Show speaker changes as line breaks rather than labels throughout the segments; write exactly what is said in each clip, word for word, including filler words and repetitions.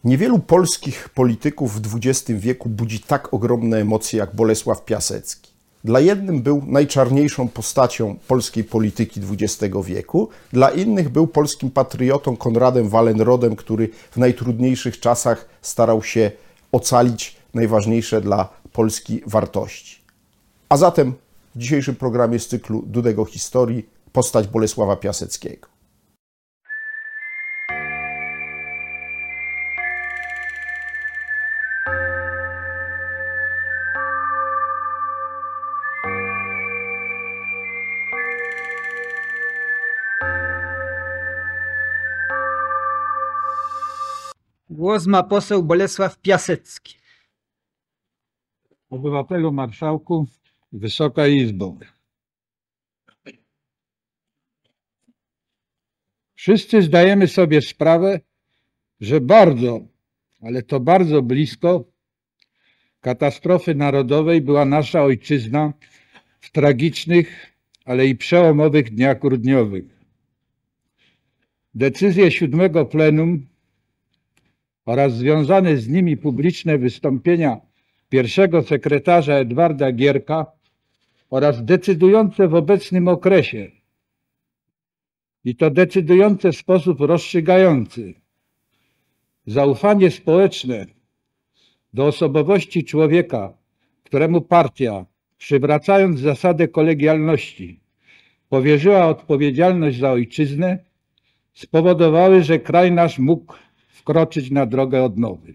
Niewielu polskich polityków w dwudziestym wieku budzi tak ogromne emocje jak Bolesław Piasecki. Dla jednych był najczarniejszą postacią polskiej polityki dwudziestego wieku, dla innych był polskim patriotą Konradem Wallenrodem, który w najtrudniejszych czasach starał się ocalić najważniejsze dla Polski wartości. A zatem w dzisiejszym programie z cyklu Dudego Historii postać Bolesława Piaseckiego.
Głos ma poseł Bolesław Piasecki.
Obywatelu, marszałku, Wysoka Izbo. Wszyscy zdajemy sobie sprawę, że bardzo, ale to bardzo blisko katastrofy narodowej była nasza ojczyzna w tragicznych, ale i przełomowych dniach grudniowych. Decyzje siódmego plenum oraz związane z nimi publiczne wystąpienia pierwszego sekretarza Edwarda Gierka oraz decydujące w obecnym okresie, i to decydujące w sposób rozstrzygający, zaufanie społeczne do osobowości człowieka, któremu partia, przywracając zasadę kolegialności, powierzyła odpowiedzialność za ojczyznę, spowodowały, że kraj nasz mógł wkroczyć na drogę odnowy.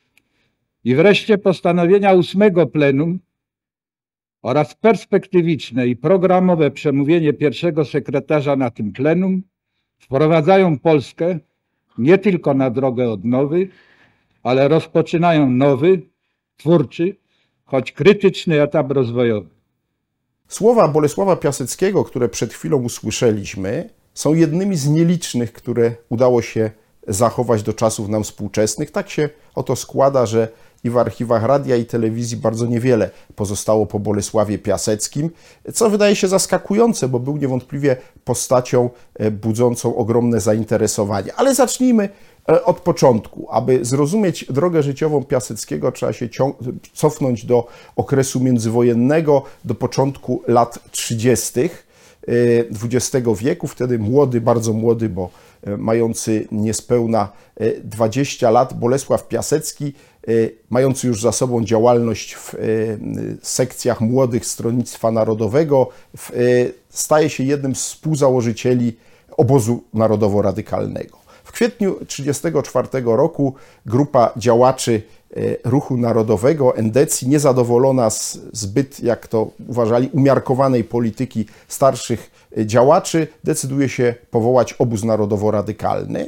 I wreszcie postanowienia ósmego plenum oraz perspektywiczne i programowe przemówienie pierwszego sekretarza na tym plenum wprowadzają Polskę nie tylko na drogę odnowy, ale rozpoczynają nowy, twórczy, choć krytyczny etap rozwojowy.
Słowa Bolesława Piaseckiego, które przed chwilą usłyszeliśmy, są jednymi z nielicznych, które udało się zachować do czasów nam współczesnych. Tak się oto składa, że i w archiwach radia i telewizji bardzo niewiele pozostało po Bolesławie Piaseckim, co wydaje się zaskakujące, bo był niewątpliwie postacią budzącą ogromne zainteresowanie. Ale zacznijmy od początku. Aby zrozumieć drogę życiową Piaseckiego, trzeba się cofnąć do okresu międzywojennego, do początku lat trzydziestych dwudziestego wieku. Wtedy młody, bardzo młody, bo mający niespełna dwadzieścia lat, Bolesław Piasecki, mający już za sobą działalność w sekcjach młodych Stronnictwa Narodowego, staje się jednym z współzałożycieli Obozu Narodowo-Radykalnego. W kwietniu tysiąc dziewięćset trzydziestego czwartego roku grupa działaczy Ruchu Narodowego, Endecji, niezadowolona z zbyt, jak to uważali, umiarkowanej polityki starszych działaczy, decyduje się powołać Obóz Narodowo-Radykalny,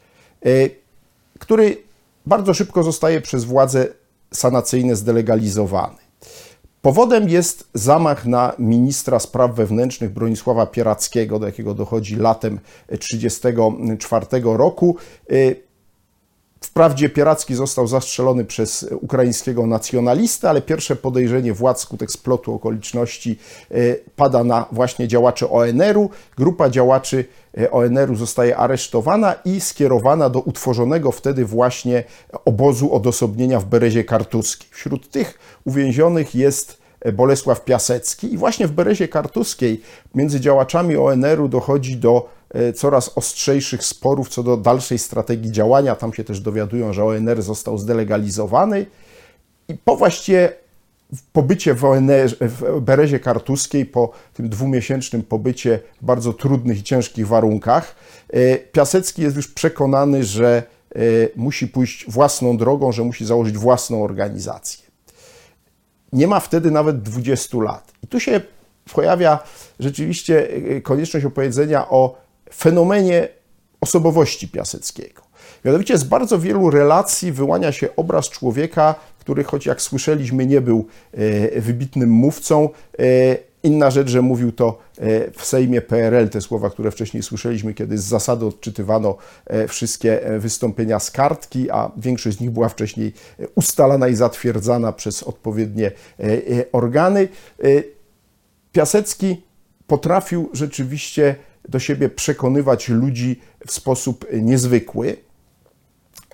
który bardzo szybko zostaje przez władze sanacyjne zdelegalizowany. Powodem jest zamach na ministra spraw wewnętrznych Bronisława Pierackiego, do jakiego dochodzi latem tysiąc dziewięćset trzydziestego czwartego roku. Wprawdzie Pieracki został zastrzelony przez ukraińskiego nacjonalistę, ale pierwsze podejrzenie władz skutek splotu okoliczności pada na właśnie działaczy O N R-u. Grupa działaczy O N R-u zostaje aresztowana i skierowana do utworzonego wtedy właśnie obozu odosobnienia w Berezie Kartuskiej. Wśród tych uwięzionych jest Bolesław Piasecki i właśnie w Berezie Kartuskiej między działaczami O N R-u dochodzi do coraz ostrzejszych sporów co do dalszej strategii działania. Tam się też dowiadują, że O N R został zdelegalizowany i po właściwie pobycie w, O N R, w Berezie Kartuskiej, po tym dwumiesięcznym pobycie w bardzo trudnych i ciężkich warunkach, Piasecki jest już przekonany, że musi pójść własną drogą, że musi założyć własną organizację. Nie ma wtedy nawet dwudziestu lat. I tu się pojawia rzeczywiście konieczność opowiedzenia o fenomenie osobowości Piaseckiego. Mianowicie z bardzo wielu relacji wyłania się obraz człowieka, który, choć jak słyszeliśmy, nie był wybitnym mówcą. Inna rzecz, że mówił to w Sejmie P R L, te słowa, które wcześniej słyszeliśmy, kiedy z zasady odczytywano wszystkie wystąpienia z kartki, a większość z nich była wcześniej ustalana i zatwierdzana przez odpowiednie organy. Piasecki potrafił rzeczywiście do siebie przekonywać ludzi w sposób niezwykły.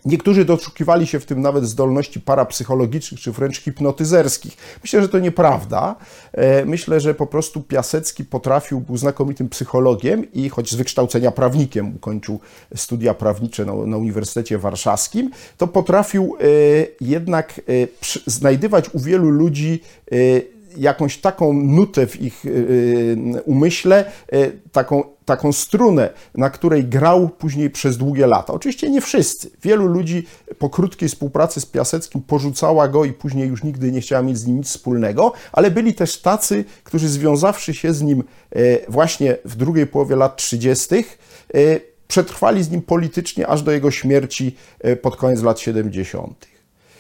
Niektórzy doszukiwali się w tym nawet zdolności parapsychologicznych czy wręcz hipnotyzerskich. Myślę, że to nieprawda. Myślę, że po prostu Piasecki potrafił, był znakomitym psychologiem i choć z wykształcenia prawnikiem, ukończył studia prawnicze na, na Uniwersytecie Warszawskim, to potrafił jednak znajdywać u wielu ludzi jakąś taką nutę w ich umyśle, taką, taką strunę, na której grał później przez długie lata. Oczywiście nie wszyscy. Wielu ludzi po krótkiej współpracy z Piaseckim porzucała go i później już nigdy nie chciała mieć z nim nic wspólnego, ale byli też tacy, którzy związawszy się z nim właśnie w drugiej połowie lat trzydziestych przetrwali z nim politycznie aż do jego śmierci pod koniec lat siedemdziesiątych.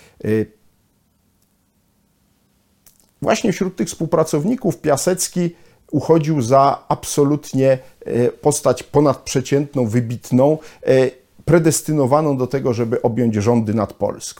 Właśnie wśród tych współpracowników Piasecki uchodził za absolutnie postać ponadprzeciętną, wybitną, predestynowaną do tego, żeby objąć rządy nad Polską.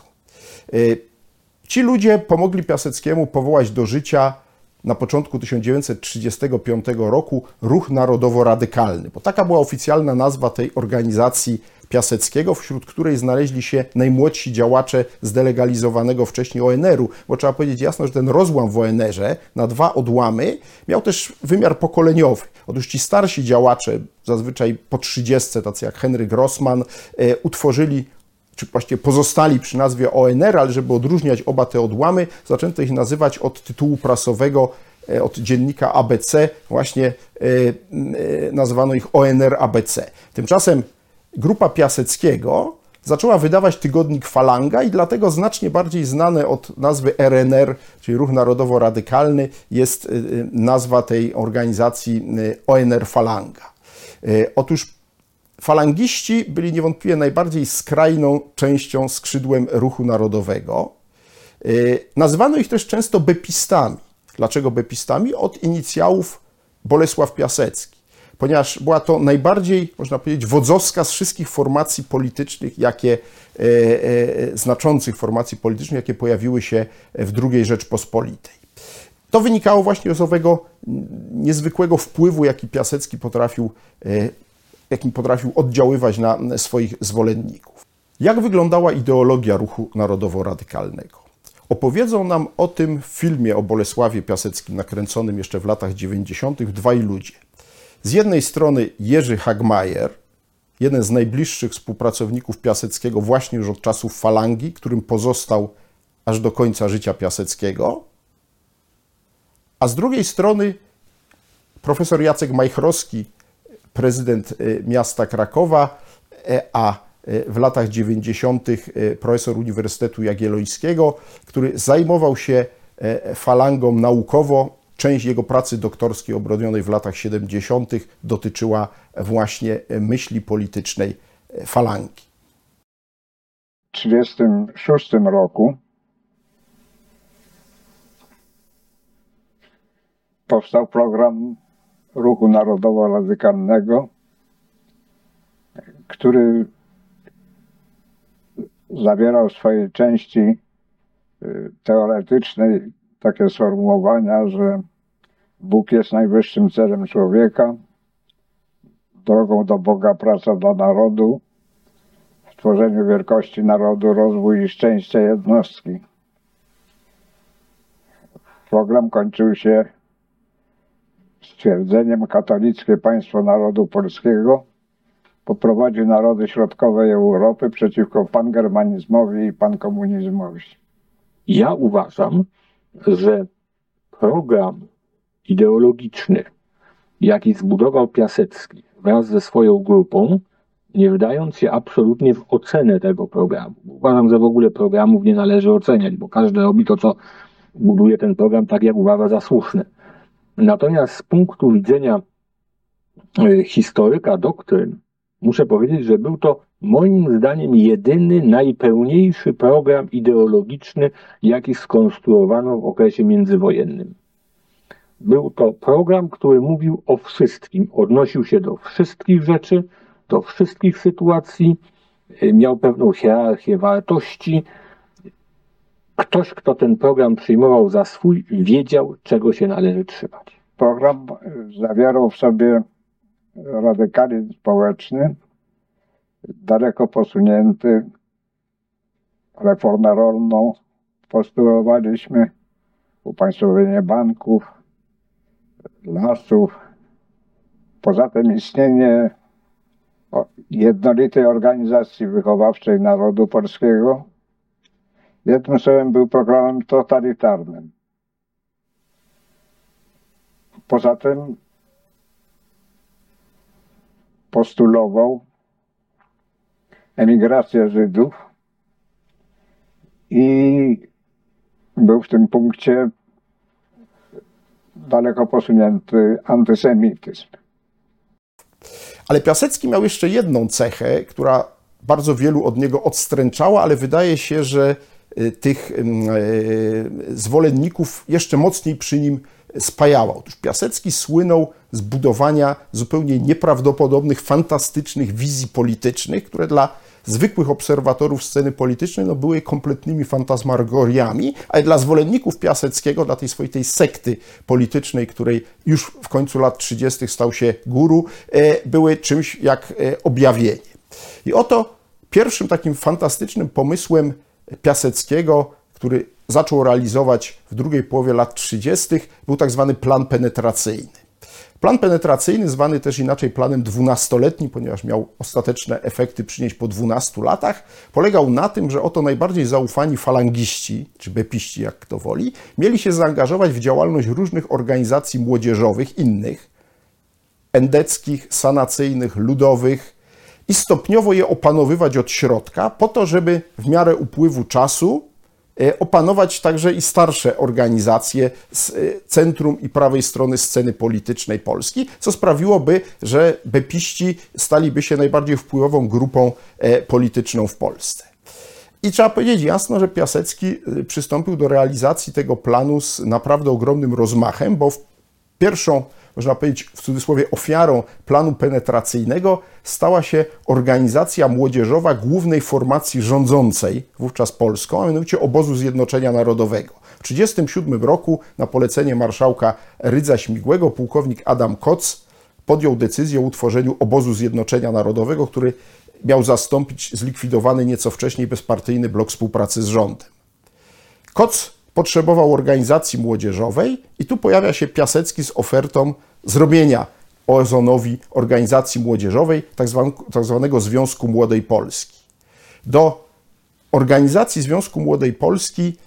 Ci ludzie pomogli Piaseckiemu powołać do życia na początku tysiąc dziewięćset trzydziestego piątego roku Ruch Narodowo-Radykalny, bo taka była oficjalna nazwa tej organizacji Piaseckiego, wśród której znaleźli się najmłodsi działacze zdelegalizowanego wcześniej O N R-u, bo trzeba powiedzieć jasno, że ten rozłam w O N R-ze na dwa odłamy miał też wymiar pokoleniowy. Otóż ci starsi działacze, zazwyczaj po trzydziestce, tacy jak Henryk Grossman, e, utworzyli, czy właściwie pozostali przy nazwie O N R, ale żeby odróżniać oba te odłamy, zaczęto ich nazywać od tytułu prasowego, od dziennika A B C, właśnie nazwano ich O N R A B C. Tymczasem grupa Piaseckiego zaczęła wydawać tygodnik Falanga i dlatego znacznie bardziej znane od nazwy R N R, czyli Ruch Narodowo-Radykalny, jest nazwa tej organizacji O N R Falanga. Otóż falangiści byli niewątpliwie najbardziej skrajną częścią, skrzydłem ruchu narodowego. Nazywano ich też często bepistami. Dlaczego bepistami? Od inicjałów Bolesław Piasecki, ponieważ była to najbardziej, można powiedzieć, wodzowska z wszystkich formacji politycznych, jakie, e, e, znaczących formacji politycznych, jakie pojawiły się w drugiej Rzeczpospolitej. To wynikało właśnie z owego niezwykłego wpływu, jaki Piasecki potrafił, e, jakim potrafił oddziaływać na swoich zwolenników. Jak wyglądała ideologia ruchu narodowo-radykalnego? Opowiedzą nam o tym w filmie o Bolesławie Piaseckim, nakręconym jeszcze w latach dziewięćdziesiątych, dwaj ludzie. Z jednej strony Jerzy Hagmajer, jeden z najbliższych współpracowników Piaseckiego właśnie już od czasów Falangi, którym pozostał aż do końca życia Piaseckiego, a z drugiej strony profesor Jacek Majchrowski, prezydent miasta Krakowa, a w latach dziewięćdziesiątych profesor Uniwersytetu Jagiellońskiego, który zajmował się falangą naukowo. Część jego pracy doktorskiej obronionej w latach siedemdziesiątych dotyczyła właśnie myśli politycznej falangi.
W tysiąc dziewięćset trzydziestym szóstym roku powstał program Ruchu Narodowo-Radykalnego, który zawierał w swojej części teoretycznej takie sformułowania, że Bóg jest najwyższym celem człowieka, drogą do Boga praca dla narodu, w tworzeniu wielkości narodu rozwój i szczęście jednostki. Program kończył się stwierdzeniem: katolickie państwo narodu polskiego poprowadzi narody środkowej Europy przeciwko pangermanizmowi i pankomunizmowi.
Ja uważam, że program ideologiczny, jaki zbudował Piasecki wraz ze swoją grupą, nie wdając się absolutnie w ocenę tego programu. Uważam, że w ogóle programów nie należy oceniać, bo każdy robi to, co buduje ten program, tak jak uważa za słuszne. Natomiast z punktu widzenia historyka doktryn, muszę powiedzieć, że był to moim zdaniem jedyny, najpełniejszy program ideologiczny, jaki skonstruowano w okresie międzywojennym. Był to program, który mówił o wszystkim, odnosił się do wszystkich rzeczy, do wszystkich sytuacji, miał pewną hierarchię wartości. Ktoś, kto ten program przyjmował za swój, wiedział, czego się należy trzymać.
Program zawierał w sobie radykalizm społeczny, daleko posunięty reformę rolną postulowaliśmy, upaństwowienie banków, lasów. Poza tym istnienie jednolitej organizacji wychowawczej narodu polskiego jednym słowem był programem totalitarnym. Poza tym postulował emigrację Żydów i był w tym punkcie daleko posunięty antysemityzm.
Ale Piasecki miał jeszcze jedną cechę, która bardzo wielu od niego odstręczała, ale wydaje się, że tych zwolenników jeszcze mocniej przy nim spajała. Otóż Piasecki słynął z budowania zupełnie nieprawdopodobnych, fantastycznych wizji politycznych, które dla zwykłych obserwatorów sceny politycznej no, były kompletnymi fantasmagoriami, ale dla zwolenników Piaseckiego, dla tej swojej tej sekty politycznej, której już w końcu lat trzydziestych stał się guru, były czymś jak objawienie. I oto pierwszym takim fantastycznym pomysłem Piaseckiego, który zaczął realizować w drugiej połowie lat trzydziestych, był tak zwany plan penetracyjny. Plan penetracyjny, zwany też inaczej planem dwunastoletnim, ponieważ miał ostateczne efekty przynieść po dwunastu latach, polegał na tym, że oto najbardziej zaufani falangiści, czy bepiści, jak kto woli, mieli się zaangażować w działalność różnych organizacji młodzieżowych, innych, endeckich, sanacyjnych, ludowych i stopniowo je opanowywać od środka, po to, żeby w miarę upływu czasu opanować także i starsze organizacje z centrum i prawej strony sceny politycznej Polski, co sprawiłoby, że bepiści staliby się najbardziej wpływową grupą polityczną w Polsce. I trzeba powiedzieć jasno, że Piasecki przystąpił do realizacji tego planu z naprawdę ogromnym rozmachem, bo pierwszą, można powiedzieć w cudzysłowie, ofiarą planu penetracyjnego stała się organizacja młodzieżowa głównej formacji rządzącej wówczas Polską, a mianowicie Obozu Zjednoczenia Narodowego. W tysiąc dziewięćset trzydziestym siódmym roku na polecenie marszałka Rydza Śmigłego pułkownik Adam Koc podjął decyzję o utworzeniu Obozu Zjednoczenia Narodowego, który miał zastąpić zlikwidowany nieco wcześniej bezpartyjny blok współpracy z rządem. Koc potrzebował organizacji młodzieżowej i tu pojawia się Piasecki z ofertą zrobienia Ozonowi organizacji młodzieżowej, tak zwanego Związku Młodej Polski. Do organizacji Związku Młodej Polski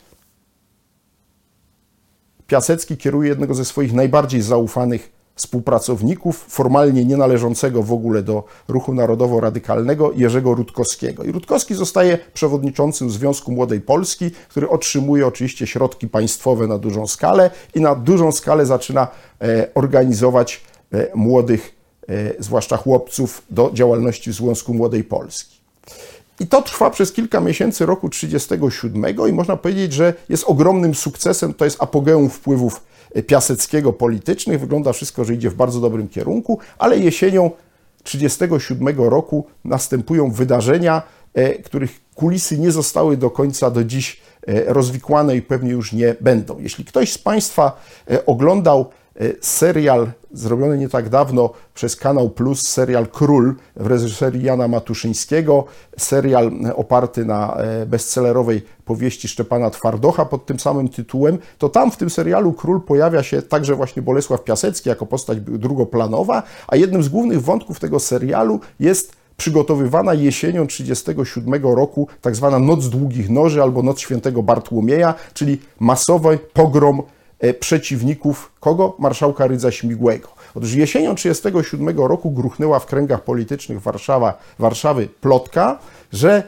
Piasecki kieruje jednego ze swoich najbardziej zaufanych współpracowników, formalnie nie należącego w ogóle do ruchu narodowo-radykalnego, Jerzego Rutkowskiego. I Rutkowski zostaje przewodniczącym Związku Młodej Polski, który otrzymuje oczywiście środki państwowe na dużą skalę i na dużą skalę zaczyna organizować młodych, zwłaszcza chłopców, do działalności w Związku Młodej Polski. I to trwa przez kilka miesięcy roku trzydziestego siódmego i można powiedzieć, że jest ogromnym sukcesem, to jest apogeum wpływów Piaseckiego politycznych. Wygląda wszystko, że idzie w bardzo dobrym kierunku, ale jesienią trzydziestego siódmego roku następują wydarzenia, których kulisy nie zostały do końca do dziś rozwikłane i pewnie już nie będą. Jeśli ktoś z Państwa oglądał serial zrobiony nie tak dawno przez Kanał Plus, serial Król w reżyserii Jana Matuszyńskiego, serial oparty na bestsellerowej powieści Szczepana Twardocha pod tym samym tytułem, to tam w tym serialu Król pojawia się także właśnie Bolesław Piasecki jako postać drugoplanowa, a jednym z głównych wątków tego serialu jest przygotowywana jesienią trzydziestego siódmego roku tak zwana Noc Długich Noży albo Noc Świętego Bartłomieja, czyli masowy pogrom przeciwników kogo? Marszałka Rydza Śmigłego. Otóż jesienią trzydziestego siódmego roku gruchnęła w kręgach politycznych Warszawa, Warszawy plotka, że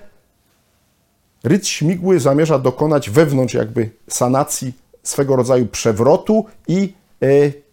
Rydz Śmigły zamierza dokonać wewnątrz jakby sanacji swego rodzaju przewrotu i e,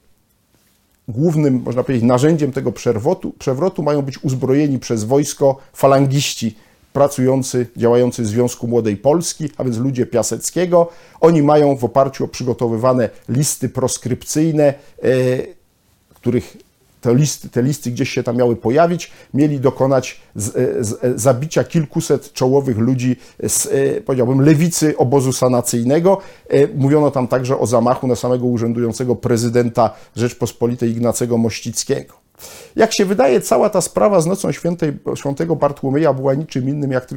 głównym, można powiedzieć, narzędziem tego przewrotu, przewrotu mają być uzbrojeni przez wojsko falangiści pracujący, działający w Związku Młodej Polski, a więc ludzie Piaseckiego. Oni mają w oparciu o przygotowywane listy proskrypcyjne, e, których te listy, te listy gdzieś się tam miały pojawić, mieli dokonać z, z, zabicia kilkuset czołowych ludzi z, e, powiedziałbym, lewicy obozu sanacyjnego. E, mówiono tam także o zamachu na samego urzędującego prezydenta Rzeczpospolitej Ignacego Mościckiego. Jak się wydaje, cała ta sprawa z Nocą Świętej, Świętego Bartłomieja była niczym innym jak tylko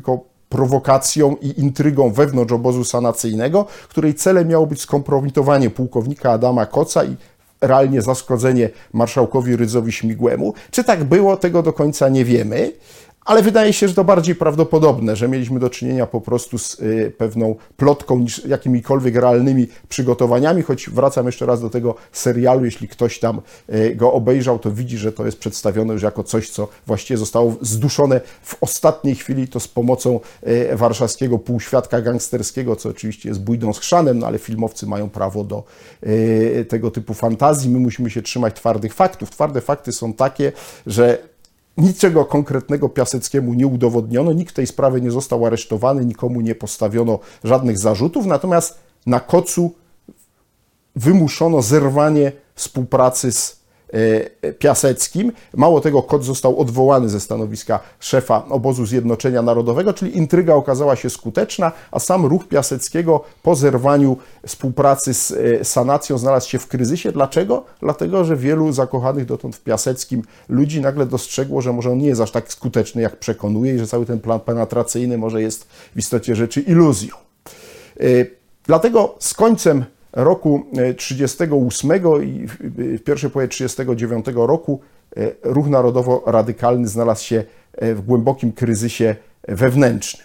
prowokacją i intrygą wewnątrz obozu sanacyjnego, której celem miało być skompromitowanie pułkownika Adama Koca i realnie zaszkodzenie marszałkowi Rydzowi Śmigłemu. Czy tak było, tego do końca nie wiemy, ale wydaje się, że to bardziej prawdopodobne, że mieliśmy do czynienia po prostu z y, pewną plotką niż jakimikolwiek realnymi przygotowaniami, choć wracam jeszcze raz do tego serialu, jeśli ktoś tam y, go obejrzał, to widzi, że to jest przedstawione już jako coś, co właściwie zostało zduszone w ostatniej chwili, to z pomocą y, warszawskiego półświadka gangsterskiego, co oczywiście jest bójdą z chrzanem, no ale filmowcy mają prawo do y, tego typu fantazji. My musimy się trzymać twardych faktów. Twarde fakty są takie, że niczego konkretnego Piaseckiemu nie udowodniono, nikt w tej sprawie nie został aresztowany, nikomu nie postawiono żadnych zarzutów, natomiast na Kocu wymuszono zerwanie współpracy z Piaseckim. Mało tego, Koc został odwołany ze stanowiska szefa obozu Zjednoczenia Narodowego, czyli intryga okazała się skuteczna, a sam ruch Piaseckiego po zerwaniu współpracy z sanacją znalazł się w kryzysie. Dlaczego? Dlatego, że wielu zakochanych dotąd w Piaseckim ludzi nagle dostrzegło, że może on nie jest aż tak skuteczny, jak przekonuje i że cały ten plan penetracyjny może jest w istocie rzeczy iluzją. Dlatego z końcem roku trzydziestego ósmego i w pierwszej połowie trzydziestego dziewiątego roku ruch narodowo-radykalny znalazł się w głębokim kryzysie wewnętrznym.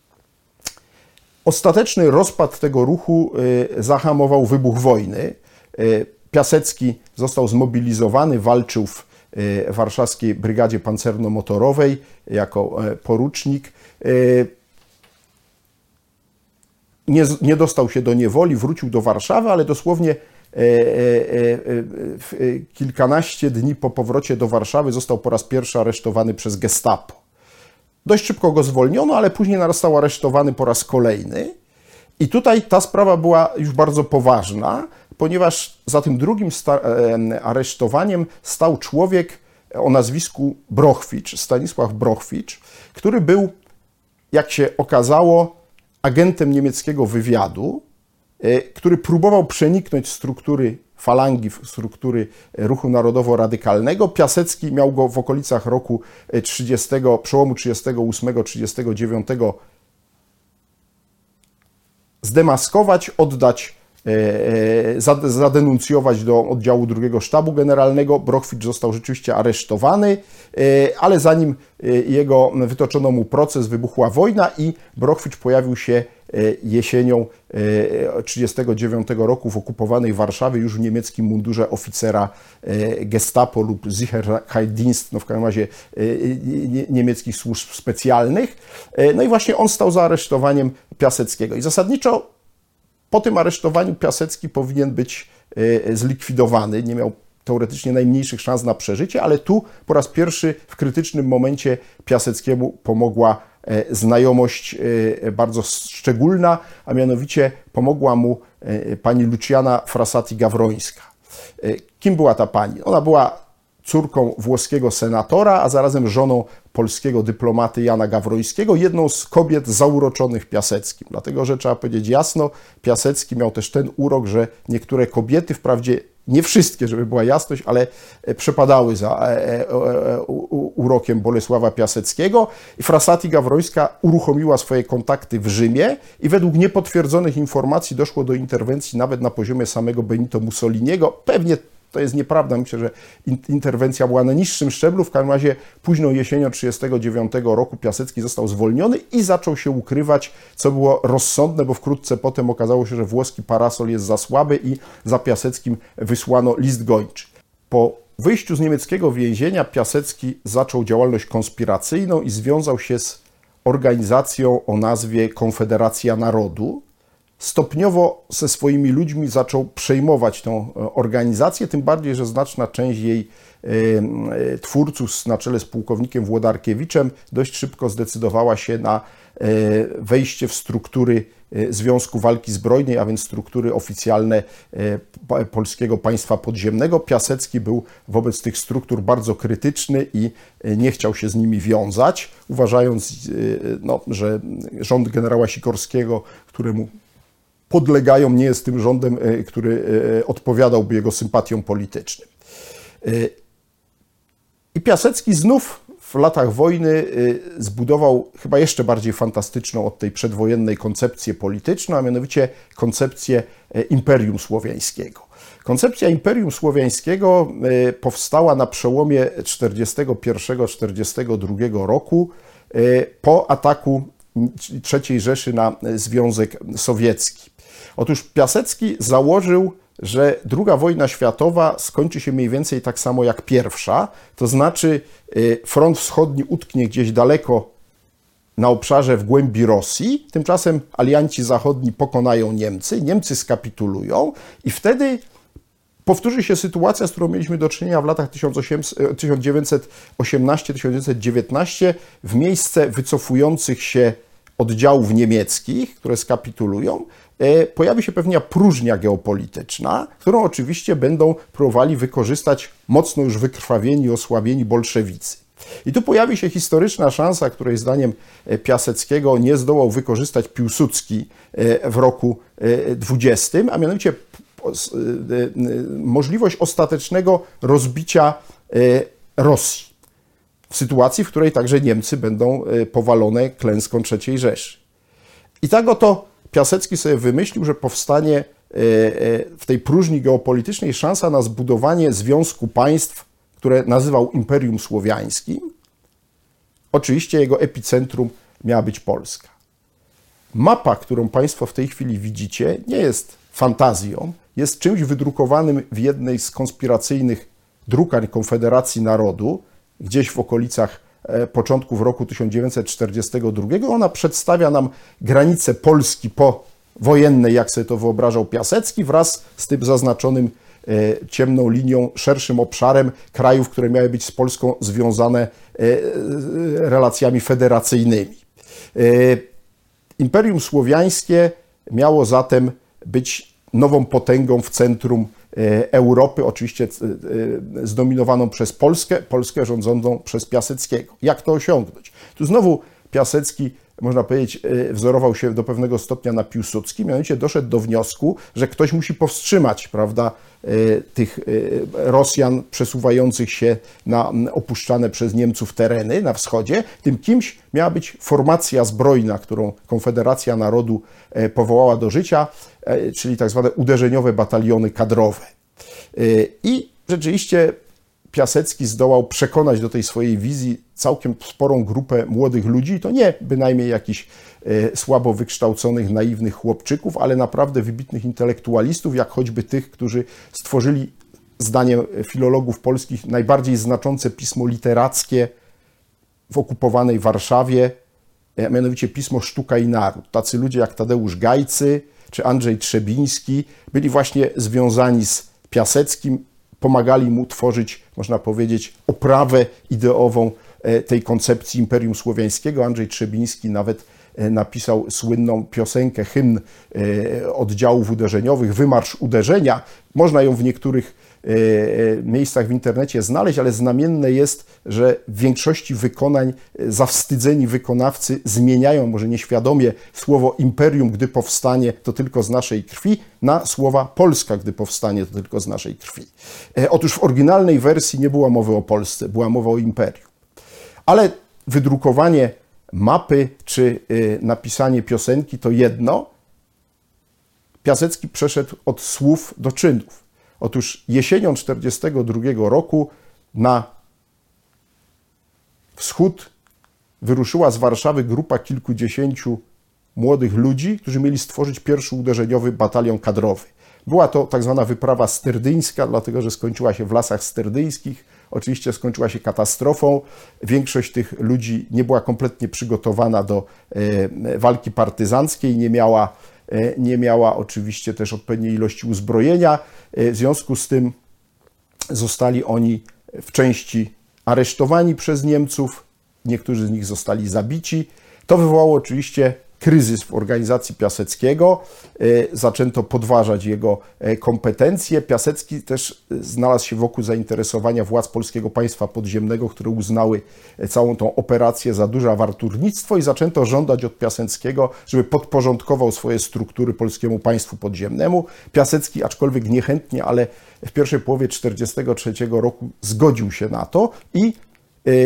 Ostateczny rozpad tego ruchu zahamował wybuch wojny. Piasecki został zmobilizowany, walczył w warszawskiej Brygadzie Pancerno-Motorowej jako porucznik. Nie, nie dostał się do niewoli, wrócił do Warszawy, ale dosłownie e, e, e, kilkanaście dni po powrocie do Warszawy został po raz pierwszy aresztowany przez Gestapo. Dość szybko go zwolniono, ale później został aresztowany po raz kolejny. I tutaj ta sprawa była już bardzo poważna, ponieważ za tym drugim aresztowaniem stał człowiek o nazwisku Brochwicz, Stanisław Brochwicz, który był, jak się okazało, agentem niemieckiego wywiadu, który próbował przeniknąć struktury falangi, struktury ruchu narodowo-radykalnego. Piasecki miał go w okolicach roku trzydziestego, przełomu trzydziestego ósmego trzydziestego dziewiątego zdemaskować, oddać, zadenuncjować do oddziału drugiego Sztabu Generalnego. Brochwicz został rzeczywiście aresztowany, ale zanim jego wytoczono mu proces, wybuchła wojna i Brochwicz pojawił się jesienią trzydziestego dziewiątego roku w okupowanej Warszawie już w niemieckim mundurze oficera Gestapo lub Sicherheitsdienst, no w każdym razie niemieckich służb specjalnych. No i właśnie on stał za aresztowaniem Piaseckiego. I zasadniczo po tym aresztowaniu Piasecki powinien być zlikwidowany, nie miał teoretycznie najmniejszych szans na przeżycie, ale tu po raz pierwszy w krytycznym momencie Piaseckiemu pomogła znajomość bardzo szczególna, a mianowicie pomogła mu pani Luciana Frassati-Gawrońska. Kim była ta pani? Ona była córką włoskiego senatora, a zarazem żoną polskiego dyplomaty Jana Gawrońskiego, jedną z kobiet zauroczonych Piaseckim. Dlatego, że trzeba powiedzieć jasno, Piasecki miał też ten urok, że niektóre kobiety, wprawdzie nie wszystkie, żeby była jasność, ale przepadały za urokiem Bolesława Piaseckiego. I Frassati-Gawrońska uruchomiła swoje kontakty w Rzymie i według niepotwierdzonych informacji doszło do interwencji nawet na poziomie samego Benito Mussoliniego. Pewnie to jest nieprawda, myślę, że interwencja była na niższym szczeblu. W każdym razie późną jesienią trzydziestego dziewiątego roku Piasecki został zwolniony i zaczął się ukrywać, co było rozsądne, bo wkrótce potem okazało się, że włoski parasol jest za słaby i za Piaseckim wysłano list gończy. Po wyjściu z niemieckiego więzienia Piasecki zaczął działalność konspiracyjną i związał się z organizacją o nazwie Konfederacja Narodu. Stopniowo ze swoimi ludźmi zaczął przejmować tę organizację, tym bardziej, że znaczna część jej twórców na czele z pułkownikiem Włodarkiewiczem dość szybko zdecydowała się na wejście w struktury Związku Walki Zbrojnej, a więc struktury oficjalne Polskiego Państwa Podziemnego. Piasecki był wobec tych struktur bardzo krytyczny i nie chciał się z nimi wiązać, uważając, no, że rząd generała Sikorskiego, któremu podlegają, nie jest tym rządem, który odpowiadałby jego sympatiom politycznym. I Piasecki znów w latach wojny zbudował chyba jeszcze bardziej fantastyczną od tej przedwojennej koncepcję polityczną, a mianowicie koncepcję Imperium Słowiańskiego. Koncepcja Imperium Słowiańskiego powstała na przełomie czterdziestego pierwszego do czterdziestego drugiego roku po ataku trzeciej Rzeszy na Związek Sowiecki. Otóż Piasecki założył, że druga wojna światowa skończy się mniej więcej tak samo jak pierwsza, to znaczy front wschodni utknie gdzieś daleko na obszarze w głębi Rosji, tymczasem alianci zachodni pokonają Niemcy, Niemcy skapitulują i wtedy powtórzy się sytuacja, z którą mieliśmy do czynienia w latach tysiąc dziewięćset osiemnastego do tysiąc dziewięćset dziewiętnastego. W miejsce wycofujących się oddziałów niemieckich, które skapitulują, pojawi się pewna próżnia geopolityczna, którą oczywiście będą próbowali wykorzystać mocno już wykrwawieni, osłabieni bolszewicy. I tu pojawi się historyczna szansa, której zdaniem Piaseckiego nie zdołał wykorzystać Piłsudski w roku dwudziestym, a mianowicie możliwość ostatecznego rozbicia Rosji w sytuacji, w której także Niemcy będą powalone klęską trzeciej Rzeszy. I tak oto Piasecki sobie wymyślił, że powstanie w tej próżni geopolitycznej szansa na zbudowanie związku państw, które nazywał Imperium Słowiańskim. Oczywiście jego epicentrum miała być Polska. Mapa, którą Państwo w tej chwili widzicie, nie jest fantazją, jest czymś wydrukowanym w jednej z konspiracyjnych drukarń Konfederacji Narodu, gdzieś w okolicach początków roku tysiąc dziewięćset czterdziestego drugiego. Ona przedstawia nam granice Polski powojennej, jak sobie to wyobrażał Piasecki, wraz z tym zaznaczonym ciemną linią, szerszym obszarem krajów, które miały być z Polską związane relacjami federacyjnymi. Imperium Słowiańskie miało zatem być nową potęgą w centrum Europy, oczywiście zdominowaną przez Polskę, Polskę rządzoną przez Piaseckiego. Jak to osiągnąć? Tu znowu Piasecki, można powiedzieć, wzorował się do pewnego stopnia na Piłsudskim, mianowicie doszedł do wniosku, że ktoś musi powstrzymać, prawda, tych Rosjan przesuwających się na opuszczane przez Niemców tereny na wschodzie. Tym kimś miała być formacja zbrojna, którą Konfederacja Narodu powołała do życia, czyli tak zwane uderzeniowe bataliony kadrowe. I rzeczywiście Piasecki zdołał przekonać do tej swojej wizji całkiem sporą grupę młodych ludzi, to nie bynajmniej jakichś słabo wykształconych, naiwnych chłopczyków, ale naprawdę wybitnych intelektualistów, jak choćby tych, którzy stworzyli, zdaniem filologów polskich, najbardziej znaczące pismo literackie w okupowanej Warszawie, a mianowicie pismo Sztuka i Naród. Tacy ludzie jak Tadeusz Gajcy czy Andrzej Trzebiński byli właśnie związani z Piaseckim, pomagali mu tworzyć, można powiedzieć, oprawę ideową tej koncepcji Imperium Słowiańskiego. Andrzej Trzebiński nawet napisał słynną piosenkę, hymn oddziałów uderzeniowych, Wymarsz Uderzenia. Można ją w niektórych miejscach w internecie znaleźć, ale znamienne jest, że w większości wykonań zawstydzeni wykonawcy zmieniają, może nieświadomie, słowo imperium, gdy powstanie, to tylko z naszej krwi, na słowa Polska, gdy powstanie, to tylko z naszej krwi. Otóż w oryginalnej wersji nie była mowy o Polsce, była mowa o imperium. Ale wydrukowanie mapy czy napisanie piosenki to jedno. Piasecki przeszedł od słów do czynów. Otóż jesienią tysiąc dziewięćset czterdziestego drugiego roku na wschód wyruszyła z Warszawy grupa kilkudziesięciu młodych ludzi, którzy mieli stworzyć pierwszy uderzeniowy batalion kadrowy. Była to tak zwana wyprawa sterdyńska, dlatego że skończyła się w lasach sterdyńskich. Oczywiście skończyła się katastrofą. Większość tych ludzi nie była kompletnie przygotowana do walki partyzanckiej, nie miała nie miała oczywiście też odpowiedniej ilości uzbrojenia. W związku z tym zostali oni w części aresztowani przez Niemców, niektórzy z nich zostali zabici. To wywołało oczywiście kryzys w organizacji Piaseckiego. Zaczęto podważać jego kompetencje. Piasecki też znalazł się wokół zainteresowania władz Polskiego Państwa Podziemnego, które uznały całą tą operację za duże awanturnictwo i zaczęto żądać od Piaseckiego, żeby podporządkował swoje struktury Polskiemu Państwu Podziemnemu. Piasecki, aczkolwiek niechętnie, ale w pierwszej połowie tysiąc dziewięćset czterdziestego trzeciego roku zgodził się na to i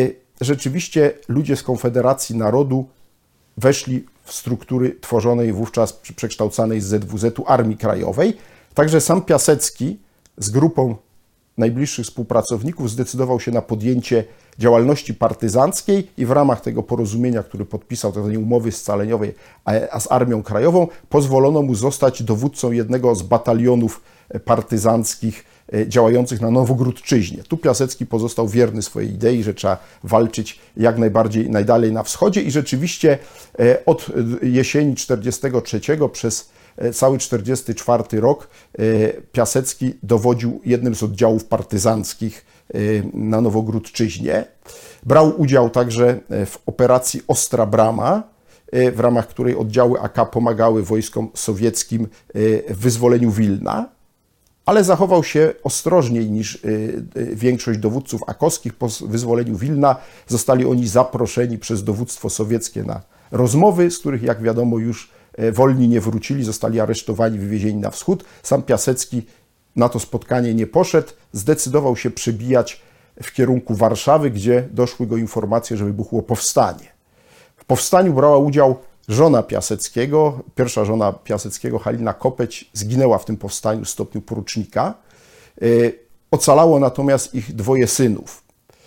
rzeczywiście ludzie z Konfederacji Narodu weszli w struktury tworzonej wówczas przy przekształcanej z Z W Z-u Armii Krajowej. Także sam Piasecki z grupą najbliższych współpracowników zdecydował się na podjęcie działalności partyzanckiej i w ramach tego porozumienia, który podpisał, tzw. umowy scaleniowej a z Armią Krajową, pozwolono mu zostać dowódcą jednego z batalionów partyzanckich działających na Nowogródczyźnie. Tu Piasecki pozostał wierny swojej idei, że trzeba walczyć jak najbardziej, najdalej na wschodzie i rzeczywiście od jesieni czterdziestego trzeciego przez cały czterdziesty czwarty rok Piasecki dowodził jednym z oddziałów partyzanckich na Nowogródczyźnie. Brał udział także w operacji Ostra Brama, w ramach której oddziały A K pomagały wojskom sowieckim w wyzwoleniu Wilna, ale zachował się ostrożniej niż większość dowódców akowskich. Po wyzwoleniu Wilna zostali oni zaproszeni przez dowództwo sowieckie na rozmowy, z których, jak wiadomo, już wolni nie wrócili, zostali aresztowani, wywiezieni na wschód. Sam Piasecki na to spotkanie nie poszedł, zdecydował się przebijać w kierunku Warszawy, gdzie doszły go informacje, że wybuchło powstanie. W powstaniu brała udział żona Piaseckiego, pierwsza żona Piaseckiego, Halina Kopeć, zginęła w tym powstaniu w stopniu porucznika. Ocalało natomiast ich dwoje synów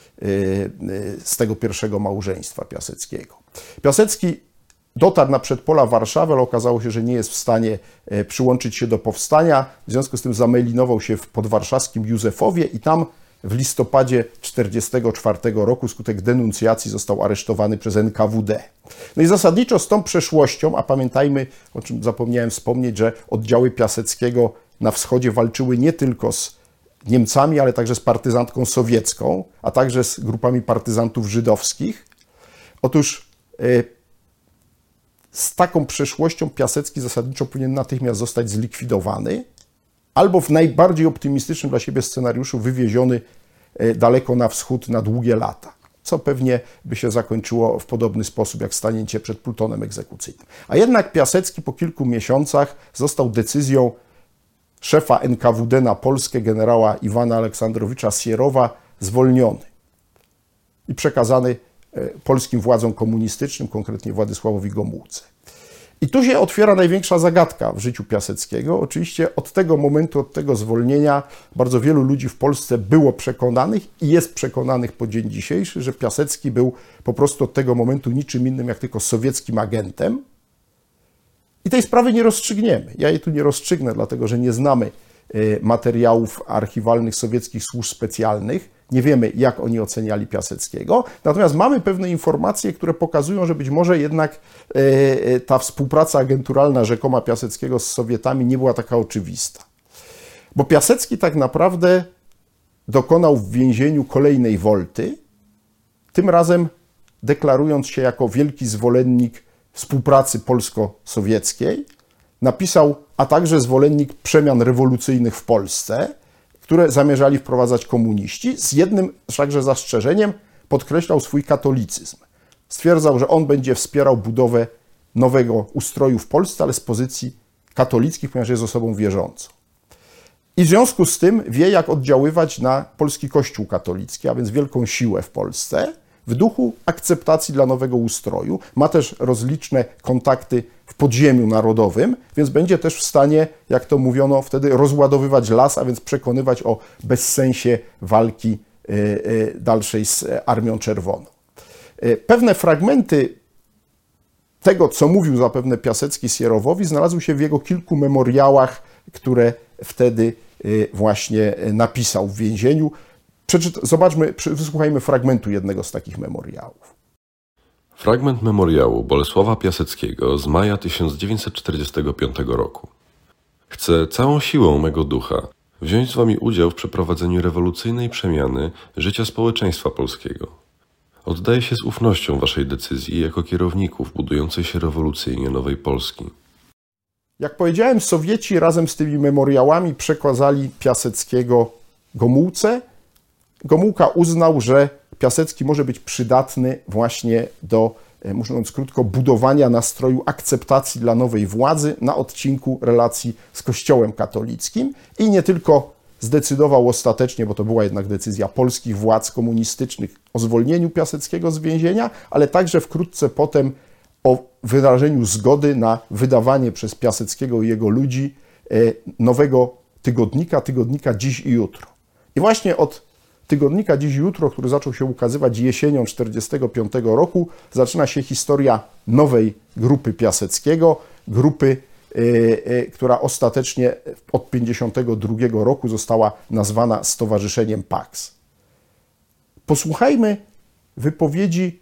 z tego pierwszego małżeństwa Piaseckiego. Piasecki dotarł na przedpola Warszawy, ale okazało się, że nie jest w stanie przyłączyć się do powstania. W związku z tym zamelinował się w podwarszawskim Józefowie i tam w listopadzie tysiąc dziewięćset czterdziestego czwartego roku skutek denuncjacji został aresztowany przez N K W D. No i zasadniczo z tą przeszłością, a pamiętajmy, o czym zapomniałem wspomnieć, że oddziały Piaseckiego na wschodzie walczyły nie tylko z Niemcami, ale także z partyzantką sowiecką, a także z grupami partyzantów żydowskich. Otóż z taką przeszłością Piasecki zasadniczo powinien natychmiast zostać zlikwidowany, albo w najbardziej optymistycznym dla siebie scenariuszu wywieziony daleko na wschód na długie lata, co pewnie by się zakończyło w podobny sposób jak stanięcie przed plutonem egzekucyjnym. A jednak Piasecki po kilku miesiącach został decyzją szefa N K W D na Polskę, generała Iwana Aleksandrowicza Sierowa, zwolniony i przekazany polskim władzom komunistycznym, konkretnie Władysławowi Gomułce. I tu się otwiera największa zagadka w życiu Piaseckiego. Oczywiście od tego momentu, od tego zwolnienia bardzo wielu ludzi w Polsce było przekonanych i jest przekonanych po dzień dzisiejszy, że Piasecki był po prostu od tego momentu niczym innym jak tylko sowieckim agentem. I tej sprawy nie rozstrzygniemy. Ja jej tu nie rozstrzygnę, dlatego że nie znamy materiałów archiwalnych sowieckich służb specjalnych. Nie wiemy, jak oni oceniali Piaseckiego. Natomiast mamy pewne informacje, które pokazują, że być może jednak ta współpraca agenturalna rzekoma Piaseckiego z Sowietami nie była taka oczywista. Bo Piasecki tak naprawdę dokonał w więzieniu kolejnej wolty, tym razem deklarując się jako wielki zwolennik współpracy polsko-sowieckiej, napisał, a także zwolennik przemian rewolucyjnych w Polsce, które zamierzali wprowadzać komuniści, z jednym wszakże zastrzeżeniem, podkreślał swój katolicyzm. Stwierdzał, że on będzie wspierał budowę nowego ustroju w Polsce, ale z pozycji katolickich, ponieważ jest osobą wierzącą. I w związku z tym wie, jak oddziaływać na polski Kościół katolicki, a więc wielką siłę w Polsce, w duchu akceptacji dla nowego ustroju. Ma też rozliczne kontakty w podziemiu narodowym, więc będzie też w stanie, jak to mówiono wtedy, rozładowywać las, a więc przekonywać o bezsensie walki dalszej z Armią Czerwoną. Pewne fragmenty tego, co mówił zapewne Piasecki Sierowowi, znalazły się w jego kilku memoriałach, które wtedy właśnie napisał w więzieniu. Przeczyt... Zobaczmy, wysłuchajmy fragmentu jednego z takich memoriałów.
Fragment memoriału Bolesława Piaseckiego z maja tysiąc dziewięćset czterdziestego piątego roku. Chcę całą siłą mego ducha wziąć z wami udział w przeprowadzeniu rewolucyjnej przemiany życia społeczeństwa polskiego. Oddaję się z ufnością waszej decyzji jako kierowników budującej się rewolucyjnie nowej Polski.
Jak powiedziałem, Sowieci razem z tymi memoriałami przekazali Piaseckiego Gomułce. Gomułka uznał, że Piasecki może być przydatny właśnie do, mówiąc krótko, budowania nastroju akceptacji dla nowej władzy na odcinku relacji z Kościołem katolickim i nie tylko zdecydował ostatecznie, bo to była jednak decyzja polskich władz komunistycznych, o zwolnieniu Piaseckiego z więzienia, ale także wkrótce potem o wyrażeniu zgody na wydawanie przez Piaseckiego i jego ludzi nowego tygodnika, tygodnika Dziś i Jutro. I właśnie od tygodnika Dziś i Jutro, który zaczął się ukazywać jesienią tysiąc dziewięćset czterdziestego piątego roku, zaczyna się historia nowej grupy Piaseckiego, grupy, która ostatecznie od tysiąc dziewięćset pięćdziesiątego drugiego roku została nazwana Stowarzyszeniem Pax. Posłuchajmy wypowiedzi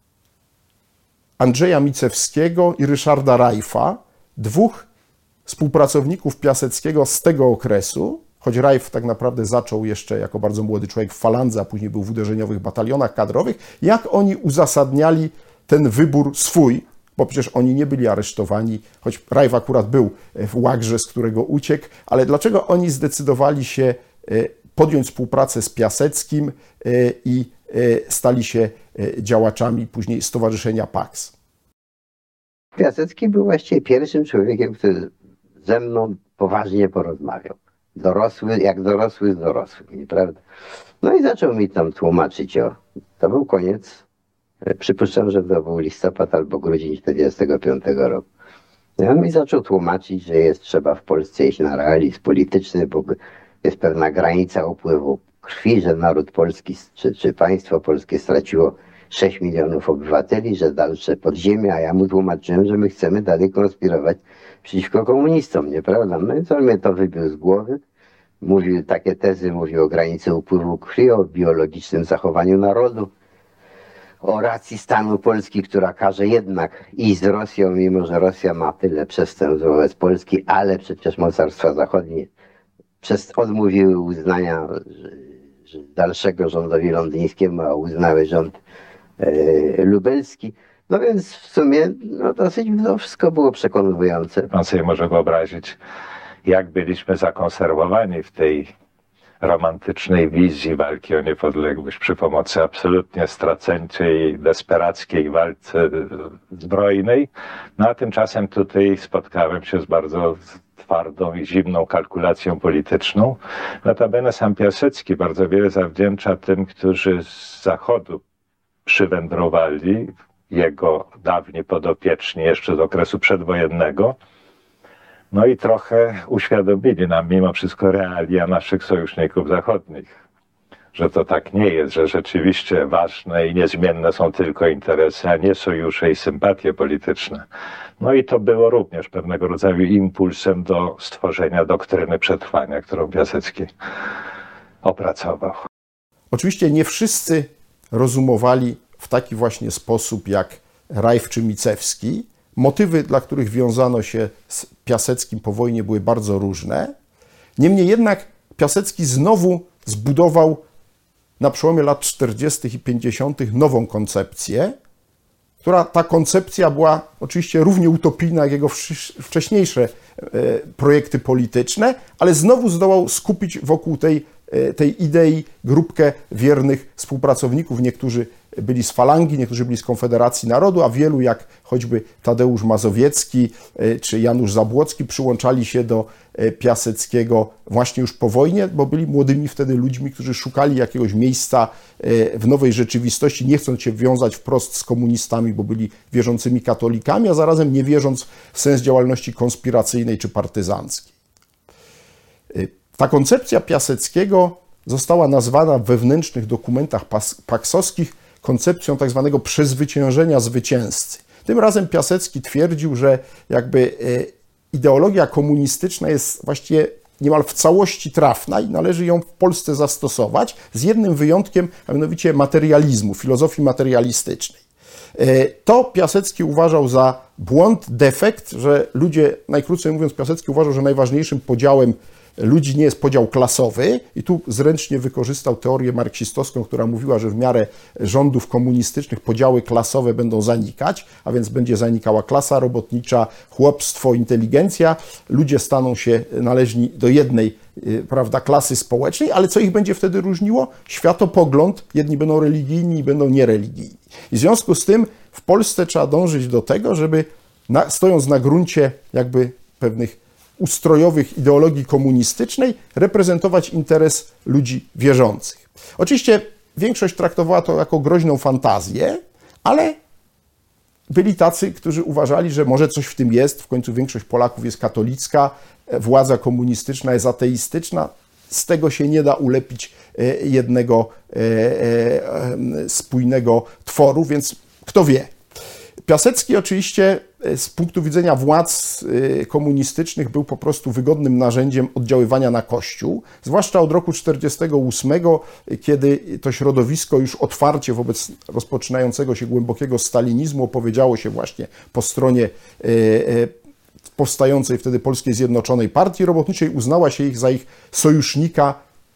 Andrzeja Micewskiego i Ryszarda Rajfa, dwóch współpracowników Piaseckiego z tego okresu, choć Rajf tak naprawdę zaczął jeszcze jako bardzo młody człowiek w falandze, a później był w uderzeniowych batalionach kadrowych, jak oni uzasadniali ten wybór swój, bo przecież oni nie byli aresztowani, choć Rajf akurat był w łagrze, z którego uciekł, ale dlaczego oni zdecydowali się podjąć współpracę z Piaseckim i stali się działaczami później Stowarzyszenia Pax?
Piasecki był właściwie pierwszym człowiekiem, który ze mną poważnie porozmawiał. Dorosły, jak dorosły z dorosłym, nieprawda? No i zaczął mi tam tłumaczyć o... To był koniec, przypuszczam, że to był listopad albo grudzień tysiąc dziewięćset czterdziestego piątego roku. I on mi zaczął tłumaczyć, że jest trzeba w Polsce iść na realizm polityczny, bo jest pewna granica upływu krwi, że naród polski czy, czy państwo polskie straciło sześć milionów obywateli, że dalsze podziemie, a ja mu tłumaczyłem, że my chcemy dalej konspirować przeciwko komunistom, nieprawda? No i co mnie to wybił z głowy? Mówił, takie tezy mówił o granicy upływu krwi, o biologicznym zachowaniu narodu, o racji stanu Polski, która każe jednak iść z Rosją, mimo że Rosja ma tyle przestępstw wobec Polski, ale przecież mocarstwa zachodnie przez, odmówiły uznania że, że dalszego rządowi londyńskiemu, a uznały rząd e, lubelski. No więc w sumie no, dosyć to wszystko było przekonujące.
Pan sobie może wyobrazić, jak byliśmy zakonserwowani w tej romantycznej wizji walki o niepodległość przy pomocy absolutnie straceńczej, desperackiej walce zbrojnej. No a tymczasem tutaj spotkałem się z bardzo twardą i zimną kalkulacją polityczną. Notabene sam Piasecki bardzo wiele zawdzięcza tym, którzy z Zachodu przywędrowali, jego dawni podopieczni jeszcze z okresu przedwojennego. No i trochę uświadomili nam mimo wszystko realia naszych sojuszników zachodnich, że to tak nie jest, że rzeczywiście ważne i niezmienne są tylko interesy, a nie sojusze i sympatie polityczne. No i to było również pewnego rodzaju impulsem do stworzenia doktryny przetrwania, którą Piasecki opracował.
Oczywiście nie wszyscy rozumowali w taki właśnie sposób jak Rajf czy Micewski. Motywy, dla których wiązano się z Piaseckim po wojnie, były bardzo różne. Niemniej jednak Piasecki znowu zbudował na przełomie lat czterdziestych i pięćdziesiątych nową koncepcję, która ta koncepcja była oczywiście równie utopijna jak jego wcześniejsze projekty polityczne, ale znowu zdołał skupić wokół tej, tej idei grupkę wiernych współpracowników. Niektórzy byli z Falangi, niektórzy byli z Konfederacji Narodu, a wielu, jak choćby Tadeusz Mazowiecki czy Janusz Zabłocki, przyłączali się do Piaseckiego właśnie już po wojnie, bo byli młodymi wtedy ludźmi, którzy szukali jakiegoś miejsca w nowej rzeczywistości, nie chcąc się wiązać wprost z komunistami, bo byli wierzącymi katolikami, a zarazem nie wierząc w sens działalności konspiracyjnej czy partyzanckiej. Ta koncepcja Piaseckiego została nazwana w wewnętrznych dokumentach paksowskich koncepcją tak zwanego przezwyciężenia zwycięzcy. Tym razem Piasecki twierdził, że jakby ideologia komunistyczna jest właściwie niemal w całości trafna i należy ją w Polsce zastosować, z jednym wyjątkiem, a mianowicie materializmu, filozofii materialistycznej. To Piasecki uważał za błąd, defekt, że ludzie, najkrócej mówiąc, Piasecki uważał, że najważniejszym podziałem ludzi nie jest podział klasowy i tu zręcznie wykorzystał teorię marksistowską, która mówiła, że w miarę rządów komunistycznych podziały klasowe będą zanikać, a więc będzie zanikała klasa robotnicza, chłopstwo, inteligencja. Ludzie staną się należni do jednej, prawda, klasy społecznej, ale co ich będzie wtedy różniło? Światopogląd. Jedni będą religijni i będą niereligijni. I w związku z tym w Polsce trzeba dążyć do tego, żeby na, stojąc na gruncie jakby pewnych ustrojowych ideologii komunistycznej reprezentować interes ludzi wierzących. Oczywiście większość traktowała to jako groźną fantazję, ale byli tacy, którzy uważali, że może coś w tym jest. W końcu większość Polaków jest katolicka, władza komunistyczna jest ateistyczna. Z tego się nie da ulepić jednego spójnego tworu, więc kto wie. Piasecki oczywiście z punktu widzenia władz komunistycznych był po prostu wygodnym narzędziem oddziaływania na Kościół, zwłaszcza od roku tysiąc dziewięćset czterdziestego ósmego, kiedy to środowisko już otwarcie wobec rozpoczynającego się głębokiego stalinizmu opowiedziało się właśnie po stronie powstającej wtedy Polskiej Zjednoczonej Partii Robotniczej, uznała się ich za ich sojusznika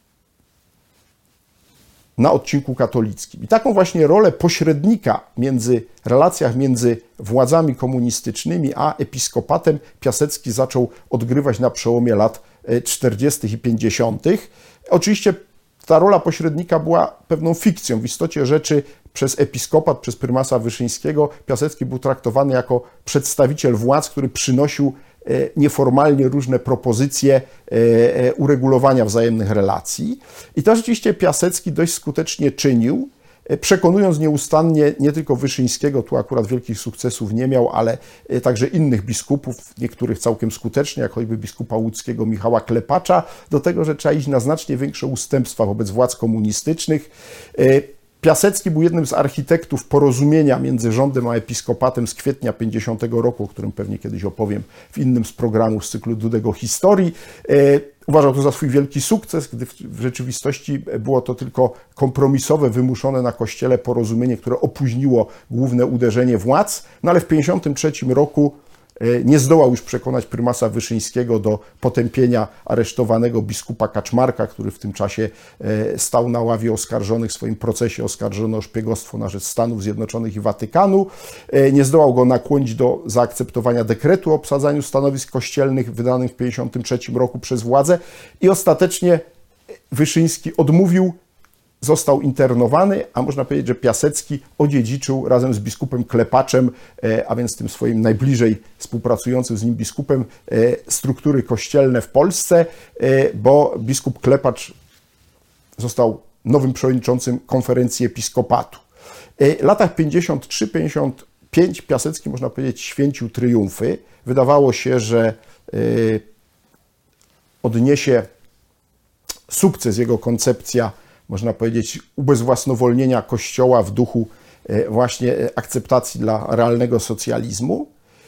na odcinku katolickim. I taką właśnie rolę pośrednika między relacjach między władzami komunistycznymi a episkopatem Piasecki zaczął odgrywać na przełomie lat czterdziestych i pięćdziesiątych. Oczywiście ta rola pośrednika była pewną fikcją. W istocie rzeczy przez episkopat, przez prymasa Wyszyńskiego Piasecki był traktowany jako przedstawiciel władz, który przynosił nieformalnie różne propozycje uregulowania wzajemnych relacji. I to rzeczywiście Piasecki dość skutecznie czynił, przekonując nieustannie nie tylko Wyszyńskiego, tu akurat wielkich sukcesów nie miał, ale także innych biskupów, niektórych całkiem skutecznie, jak choćby biskupa łódzkiego Michała Klepacza, do tego, że trzeba iść na znacznie większe ustępstwa wobec władz komunistycznych. Piasecki był jednym z architektów porozumienia między rządem a episkopatem z kwietnia pięćdziesiątego roku, o którym pewnie kiedyś opowiem w innym z programów z cyklu Dudego Historii. Uważał to za swój wielki sukces, gdy w rzeczywistości było to tylko kompromisowe, wymuszone na Kościele porozumienie, które opóźniło główne uderzenie władz, no ale w pięćdziesiątym trzecim roku nie zdołał już przekonać prymasa Wyszyńskiego do potępienia aresztowanego biskupa Kaczmarka, który w tym czasie stał na ławie oskarżonych w swoim procesie oskarżony o szpiegostwo na rzecz Stanów Zjednoczonych i Watykanu. Nie zdołał go nakłonić do zaakceptowania dekretu o obsadzaniu stanowisk kościelnych wydanych w pięćdziesiątym trzecim roku przez władzę i ostatecznie Wyszyński odmówił, został internowany, a można powiedzieć, że Piasecki odziedziczył razem z biskupem Klepaczem, a więc tym swoim najbliżej współpracującym z nim biskupem, struktury kościelne w Polsce, bo biskup Klepacz został nowym przewodniczącym konferencji episkopatu. W latach pięćdziesiąt trzy pięćdziesiąt pięć Piasecki, można powiedzieć, święcił triumfy. Wydawało się, że odniesie sukces jego koncepcja, można powiedzieć, ubezwłasnowolnienia Kościoła w duchu właśnie akceptacji dla realnego socjalizmu.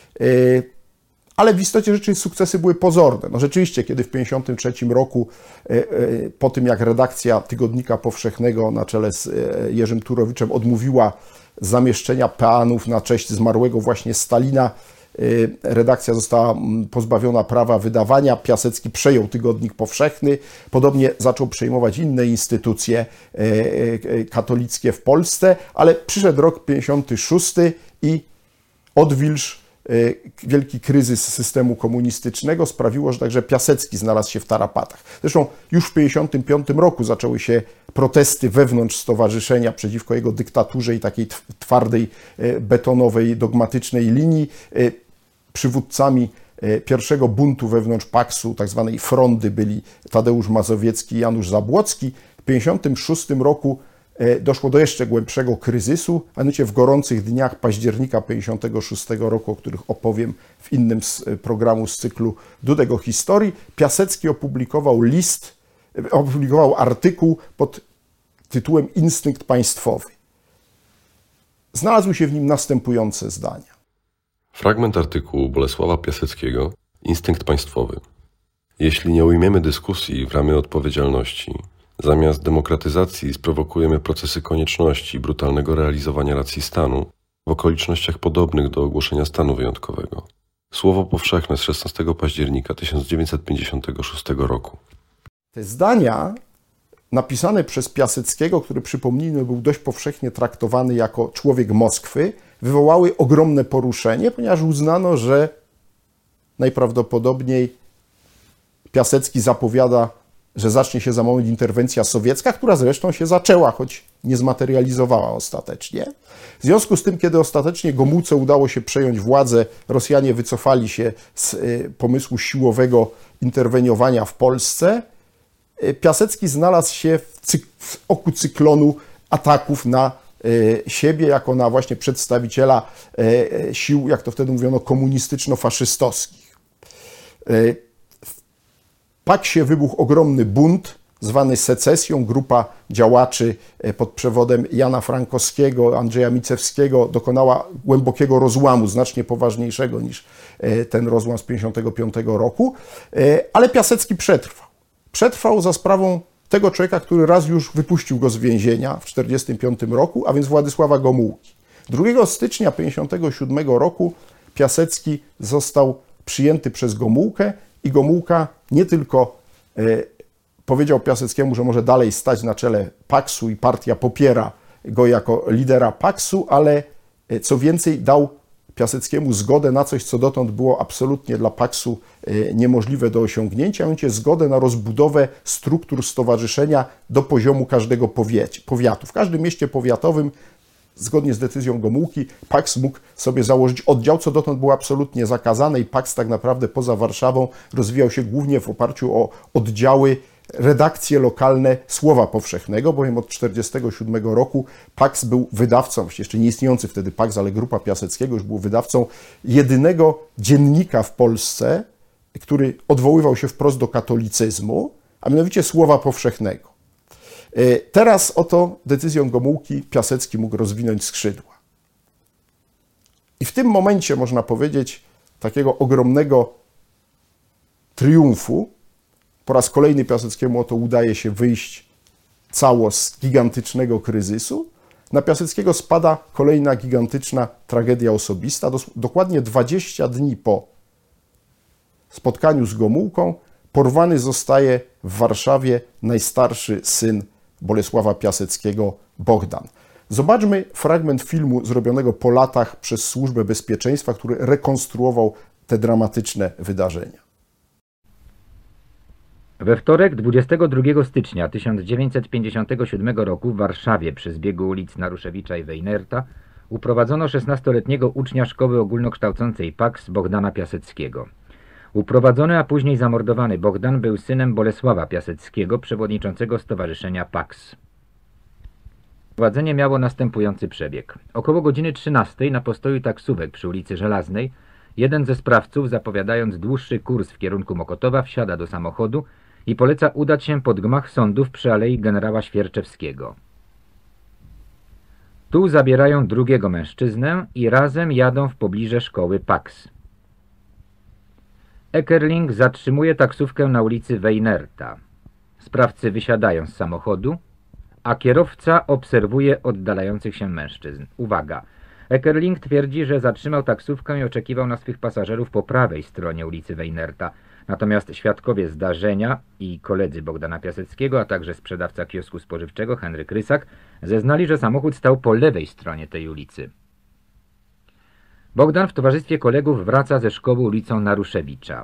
Ale w istocie rzeczy sukcesy były pozorne. No rzeczywiście, kiedy w pięćdziesiątym trzecim roku, po tym jak redakcja Tygodnika Powszechnego na czele z Jerzym Turowiczem odmówiła zamieszczenia peanów na cześć zmarłego właśnie Stalina, redakcja została pozbawiona prawa wydawania. Piasecki przejął Tygodnik Powszechny. Podobnie zaczął przejmować inne instytucje katolickie w Polsce, ale przyszedł rok pięćdziesiąty szósty i odwilż, wielki kryzys systemu komunistycznego sprawiło, że także Piasecki znalazł się w tarapatach. Zresztą już w pięćdziesiątym piątym roku zaczęły się protesty wewnątrz stowarzyszenia przeciwko jego dyktaturze i takiej twardej, betonowej, dogmatycznej linii. Przywódcami pierwszego buntu wewnątrz Paksu, tak zwanej frondy, byli Tadeusz Mazowiecki i Janusz Zabłocki. W pięćdziesiątym szóstym roku doszło do jeszcze głębszego kryzysu, a mianowicie w gorących dniach października pięćdziesiątego szóstego roku, o których opowiem w innym z programu z cyklu Dudego Historii, Piasecki opublikował list, opublikował artykuł pod tytułem Instynkt państwowy. Znalazły się w nim następujące zdania.
Fragment artykułu Bolesława Piaseckiego Instynkt państwowy. Jeśli nie ujmiemy dyskusji w ramy odpowiedzialności, zamiast demokratyzacji sprowokujemy procesy konieczności i brutalnego realizowania racji stanu w okolicznościach podobnych do ogłoszenia stanu wyjątkowego. Słowo powszechne z szesnastego października tysiąc dziewięćset pięćdziesiątego szóstego roku.
Te zdania napisane przez Piaseckiego, który, przypomnijmy, był dość powszechnie traktowany jako człowiek Moskwy, wywołały ogromne poruszenie, ponieważ uznano, że najprawdopodobniej Piasecki zapowiada że zacznie się za moment interwencja sowiecka, która zresztą się zaczęła, choć nie zmaterializowała ostatecznie. W związku z tym, kiedy ostatecznie Gomułce udało się przejąć władzę, Rosjanie wycofali się z pomysłu siłowego interweniowania w Polsce, Piasecki znalazł się w, cyk- w oku cyklonu ataków na siebie, jako na właśnie przedstawiciela sił, jak to wtedy mówiono, komunistyczno-faszystowskich. W Paksie wybuchł ogromny bunt, zwany secesją. Grupa działaczy pod przewodem Jana Frankowskiego, Andrzeja Micewskiego dokonała głębokiego rozłamu, znacznie poważniejszego niż ten rozłam z tysiąc dziewięćset pięćdziesiątego piątego roku, ale Piasecki przetrwał. Przetrwał za sprawą tego człowieka, który raz już wypuścił go z więzienia w tysiąc dziewięćset czterdziestym piątym roku, a więc Władysława Gomułki. drugiego stycznia tysiąc dziewięćset pięćdziesiątego siódmego roku Piasecki został przyjęty przez Gomułkę i Gomułka nie tylko e, powiedział Piaseckiemu, że może dalej stać na czele Paksu i partia popiera go jako lidera Paksu, ale e, co więcej dał Piaseckiemu zgodę na coś, co dotąd było absolutnie dla Paksu niemożliwe do osiągnięcia, a mianowicie zgodę na rozbudowę struktur stowarzyszenia do poziomu każdego powiatu. W każdym mieście powiatowym, zgodnie z decyzją Gomułki, Paks mógł sobie założyć oddział, co dotąd było absolutnie zakazane i Paks tak naprawdę poza Warszawą rozwijał się głównie w oparciu o oddziały, redakcje lokalne Słowa Powszechnego, bowiem od tysiąc dziewięćset czterdziestego siódmego roku Paks był wydawcą, jeszcze nie istniejący wtedy Paks, ale grupa Piaseckiego już był wydawcą jedynego dziennika w Polsce, który odwoływał się wprost do katolicyzmu, a mianowicie Słowa Powszechnego. Teraz oto decyzją Gomułki Piasecki mógł rozwinąć skrzydła. I w tym momencie, można powiedzieć, takiego ogromnego triumfu, po raz kolejny Piaseckiemu oto udaje się wyjść cało z gigantycznego kryzysu. Na Piaseckiego spada kolejna gigantyczna tragedia osobista. Dokładnie dwadzieścia dni po spotkaniu z Gomułką porwany zostaje w Warszawie najstarszy syn Bolesława Piaseckiego, Bohdan. Zobaczmy fragment filmu zrobionego po latach przez Służbę Bezpieczeństwa, który rekonstruował te dramatyczne wydarzenia.
We wtorek, dwudziestego drugiego stycznia tysiąc dziewięćset pięćdziesiątego siódmego roku w Warszawie przy zbiegu ulic Naruszewicza i Wejnerta uprowadzono szesnastoletniego ucznia szkoły ogólnokształcącej Paks Bohdana Piaseckiego. Uprowadzony, a później zamordowany Bohdan był synem Bolesława Piaseckiego, przewodniczącego Stowarzyszenia Paks. Prowadzenie miało następujący przebieg. Około godziny trzynastej na postoju taksówek przy ulicy Żelaznej jeden ze sprawców, zapowiadając dłuższy kurs w kierunku Mokotowa, wsiada do samochodu i poleca udać się pod gmach sądów przy Alei Generała Świerczewskiego. Tu zabierają drugiego mężczyznę i razem jadą w pobliże szkoły Paks. Eckerling zatrzymuje taksówkę na ulicy Wejnerta. Sprawcy wysiadają z samochodu, a kierowca obserwuje oddalających się mężczyzn. Uwaga! Eckerling twierdzi, że zatrzymał taksówkę i oczekiwał na swych pasażerów po prawej stronie ulicy Wejnerta. Natomiast świadkowie zdarzenia i koledzy Bohdana Piaseckiego, a także sprzedawca kiosku spożywczego Henryk Rysak zeznali, że samochód stał po lewej stronie tej ulicy. Bohdan w towarzystwie kolegów wraca ze szkoły ulicą Naruszewicza.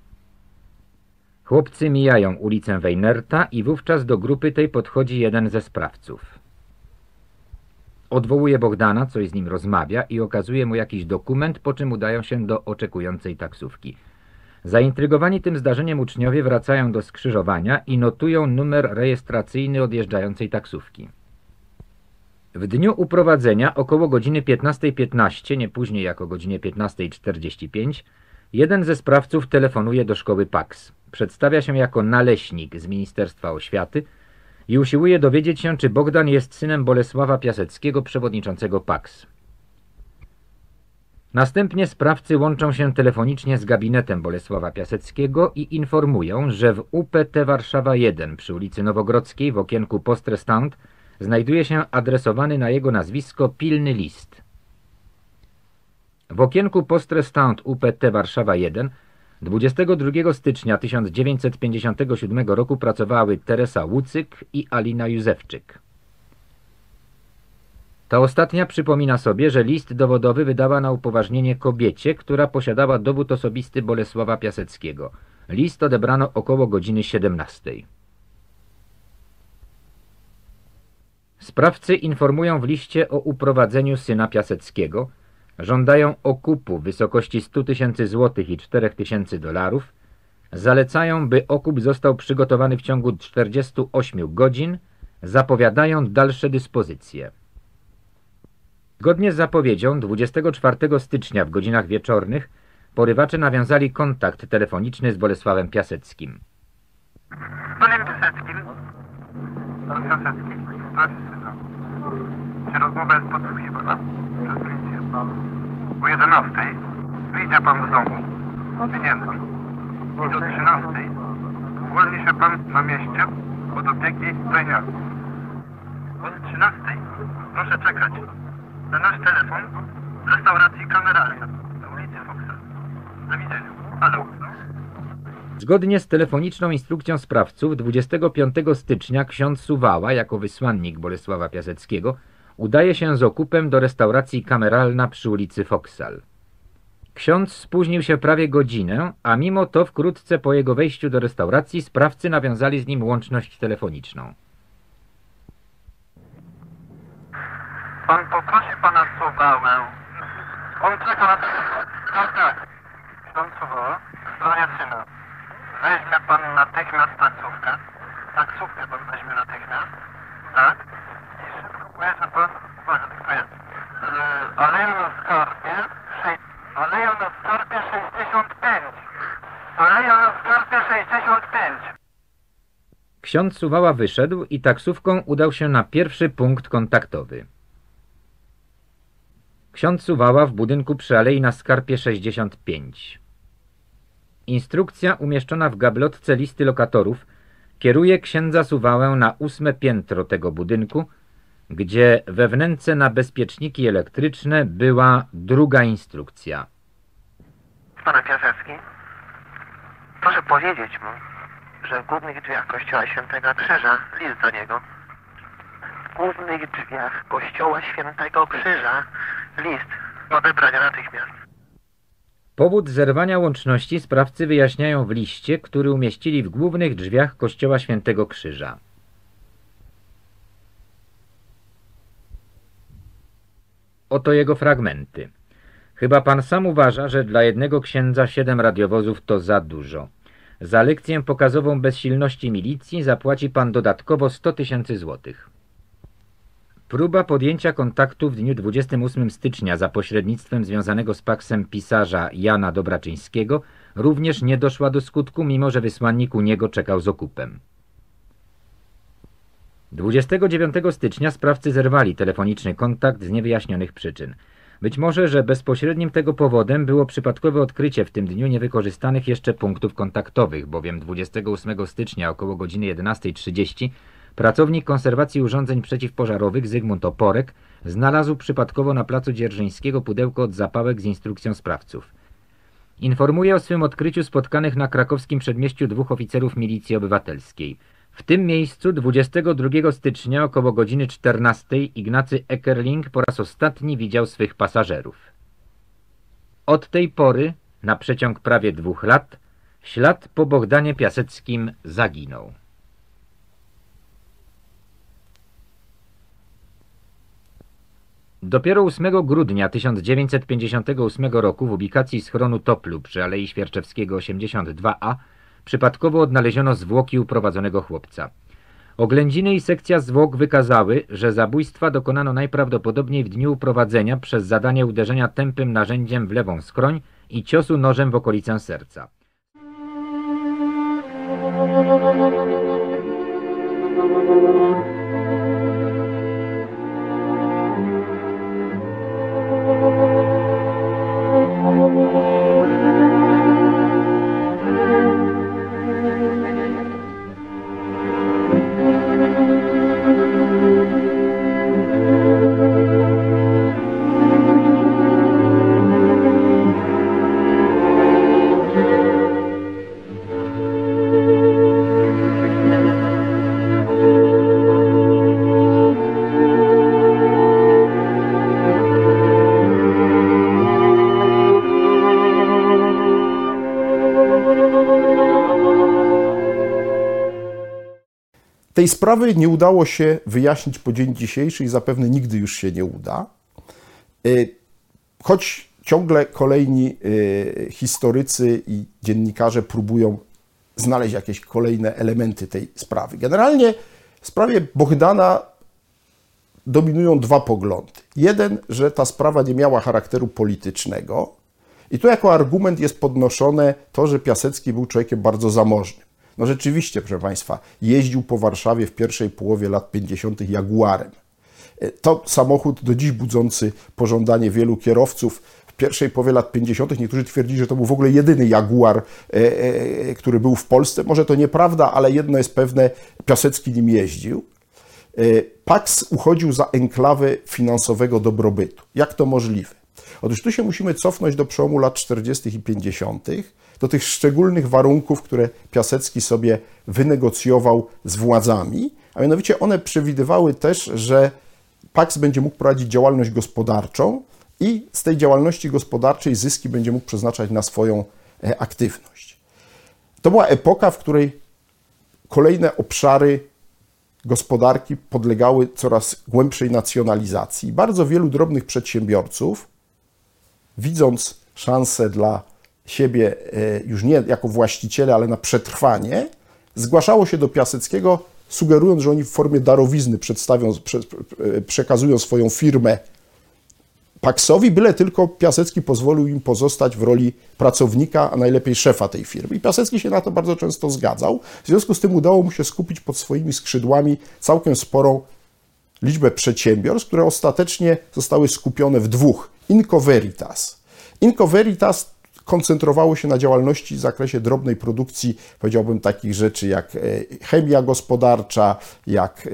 Chłopcy mijają ulicę Wejnerta i wówczas do grupy tej podchodzi jeden ze sprawców. Odwołuje Bohdana, coś z nim rozmawia i okazuje mu jakiś dokument, po czym udają się do oczekującej taksówki. Zaintrygowani tym zdarzeniem uczniowie wracają do skrzyżowania i notują numer rejestracyjny odjeżdżającej taksówki. W dniu uprowadzenia około godziny piętnastej piętnaście, nie później jak o godzinie piętnastej czterdzieści pięć, jeden ze sprawców telefonuje do szkoły Paks. Przedstawia się jako naleśnik z Ministerstwa Oświaty i usiłuje dowiedzieć się, czy Bohdan jest synem Bolesława Piaseckiego, przewodniczącego Paks. Następnie sprawcy łączą się telefonicznie z gabinetem Bolesława Piaseckiego i informują, że w U P T Warszawa jeden przy ulicy Nowogrodzkiej w okienku Postrestant znajduje się adresowany na jego nazwisko pilny list. W okienku Postrestant U P T Warszawa jeden dwudziestego drugiego stycznia tysiąc dziewięćset pięćdziesiątego siódmego roku pracowały Teresa Łucyk i Alina Józefczyk. Ta ostatnia przypomina sobie, że list dowodowy wydała na upoważnienie kobiecie, która posiadała dowód osobisty Bolesława Piaseckiego. List odebrano około godziny siedemnastej. Sprawcy informują w liście o uprowadzeniu syna Piaseckiego, żądają okupu w wysokości stu tysięcy złotych i czterech tysięcy dolarów, zalecają, by okup został przygotowany w ciągu czterdziestu ośmiu godzin, zapowiadają dalsze dyspozycje. Zgodnie z zapowiedzią dwudziestego czwartego stycznia w godzinach wieczornych porywacze nawiązali kontakt telefoniczny z Bolesławem Piaseckim.
Panem Piaseckim. Pan Piasecki. Tak, syna. Czy rozmowa jest podsłuchiwana? Przez policję. O jedenastej wyjdzie pan z domu. Winien pan. I do trzynastej uwolni się pan na mieście od opieki wejniarskiej. Od trzynastej proszę czekać na nasz telefon w restauracji kameralnej na ulicy Foxa. Do widzenia. Halo.
Zgodnie z telefoniczną instrukcją sprawców dwudziestego piątego stycznia ksiądz Suwała, jako wysłannik Bolesława Piaseckiego, udaje się z okupem do restauracji Kameralna przy ulicy Foksal. Ksiądz spóźnił się prawie godzinę, a mimo to wkrótce po jego wejściu do restauracji sprawcy nawiązali z nim łączność telefoniczną.
Pan poprosi pana Suwałę. On czeka na telefon. Tak, tak. Ksiądz Suwała w sprawie syna. Weźmie pan natychmiast taksówkę. Taksówkę pan weźmie natychmiast. Tak. I szybko pojedzie pan. Uwaga, tak to jest. Yy, Aleja na Skarpie. Sze- Aleja na Skarpie sześćdziesiąt pięć. Aleja na Skarpie sześćdziesiąt pięć.
Ksiądz Suwała wyszedł i taksówką udał się na pierwszy punkt kontaktowy. Ksiądz Suwała w budynku przy Alei na Skarpie sześćdziesiąt pięć. Instrukcja umieszczona w gablotce listy lokatorów kieruje księdza Suwałę na ósme piętro tego budynku, gdzie we wnęce na bezpieczniki elektryczne była druga instrukcja.
Pana Piasecki, proszę powiedzieć mu, że w głównych drzwiach kościoła Świętego Krzyża list do niego. W głównych drzwiach kościoła Świętego Krzyża list do odebrania natychmiast.
Powód zerwania łączności sprawcy wyjaśniają w liście, który umieścili w głównych drzwiach kościoła Świętego Krzyża. Oto jego fragmenty. Chyba pan sam uważa, że dla jednego księdza siedem radiowozów to za dużo. Za lekcję pokazową bezsilności milicji zapłaci pan dodatkowo sto tysięcy złotych. Próba podjęcia kontaktu w dniu dwudziestego ósmego stycznia za pośrednictwem związanego z paksem pisarza Jana Dobraczyńskiego również nie doszła do skutku, mimo że wysłannik u niego czekał z okupem. dwudziestego dziewiątego stycznia sprawcy zerwali telefoniczny kontakt z niewyjaśnionych przyczyn. Być może, że bezpośrednim tego powodem było przypadkowe odkrycie w tym dniu niewykorzystanych jeszcze punktów kontaktowych, bowiem dwudziestego ósmego stycznia około godziny jedenastej trzydzieści pracownik konserwacji urządzeń przeciwpożarowych Zygmunt Oporek znalazł przypadkowo na placu Dzierżyńskiego pudełko od zapałek z instrukcją sprawców. Informuje o swym odkryciu spotkanych na krakowskim przedmieściu dwóch oficerów milicji obywatelskiej. W tym miejscu dwudziestego drugiego stycznia około godziny czternastej Ignacy Eckerling po raz ostatni widział swych pasażerów. Od tej pory, na przeciąg prawie dwóch lat, ślad po Bohdanie Piaseckim zaginął. Dopiero ósmego grudnia tysiąc dziewięćset pięćdziesiątego ósmego roku w ubikacji schronu Toplu przy Alei Świerczewskiego osiemdziesiąt dwa A przypadkowo odnaleziono zwłoki uprowadzonego chłopca. Oględziny i sekcja zwłok wykazały, że zabójstwa dokonano najprawdopodobniej w dniu uprowadzenia przez zadanie uderzenia tępym narzędziem w lewą skroń i ciosu nożem w okolicę serca.
Tej sprawy nie udało się wyjaśnić po dzień dzisiejszy i zapewne nigdy już się nie uda. Choć ciągle kolejni historycy i dziennikarze próbują znaleźć jakieś kolejne elementy tej sprawy. Generalnie w sprawie Bohdana dominują dwa poglądy. Jeden, że ta sprawa nie miała charakteru politycznego i tu jako argument jest podnoszone to, że Piasecki był człowiekiem bardzo zamożnym. No rzeczywiście, proszę Państwa, jeździł po Warszawie w pierwszej połowie lat pięćdziesiątych Jaguarem. To samochód do dziś budzący pożądanie wielu kierowców. W pierwszej połowie lat pięćdziesiątych niektórzy twierdzili, że to był w ogóle jedyny Jaguar, który był w Polsce. Może to nieprawda, ale jedno jest pewne, Piasecki nim jeździł. Paks uchodził za enklawę finansowego dobrobytu. Jak to możliwe? Otóż tu się musimy cofnąć do przełomu lat czterdziestych i pięćdziesiątych, do tych szczególnych warunków, które Piasecki sobie wynegocjował z władzami, a mianowicie one przewidywały też, że Paks będzie mógł prowadzić działalność gospodarczą i z tej działalności gospodarczej zyski będzie mógł przeznaczać na swoją aktywność. To była epoka, w której kolejne obszary gospodarki podlegały coraz głębszej nacjonalizacji. Bardzo wielu drobnych przedsiębiorców, widząc szansę dla siebie już nie jako właściciele, ale na przetrwanie, zgłaszało się do Piaseckiego, sugerując, że oni w formie darowizny przedstawią, przekazują swoją firmę Paksowi, byle tylko Piasecki pozwolił im pozostać w roli pracownika, a najlepiej szefa tej firmy. I Piasecki się na to bardzo często zgadzał. W związku z tym udało mu się skupić pod swoimi skrzydłami całkiem sporą liczbę przedsiębiorstw, które ostatecznie zostały skupione w dwóch. Inco Veritas. Inco Veritas koncentrowało się na działalności w zakresie drobnej produkcji, powiedziałbym, takich rzeczy jak chemia gospodarcza, jak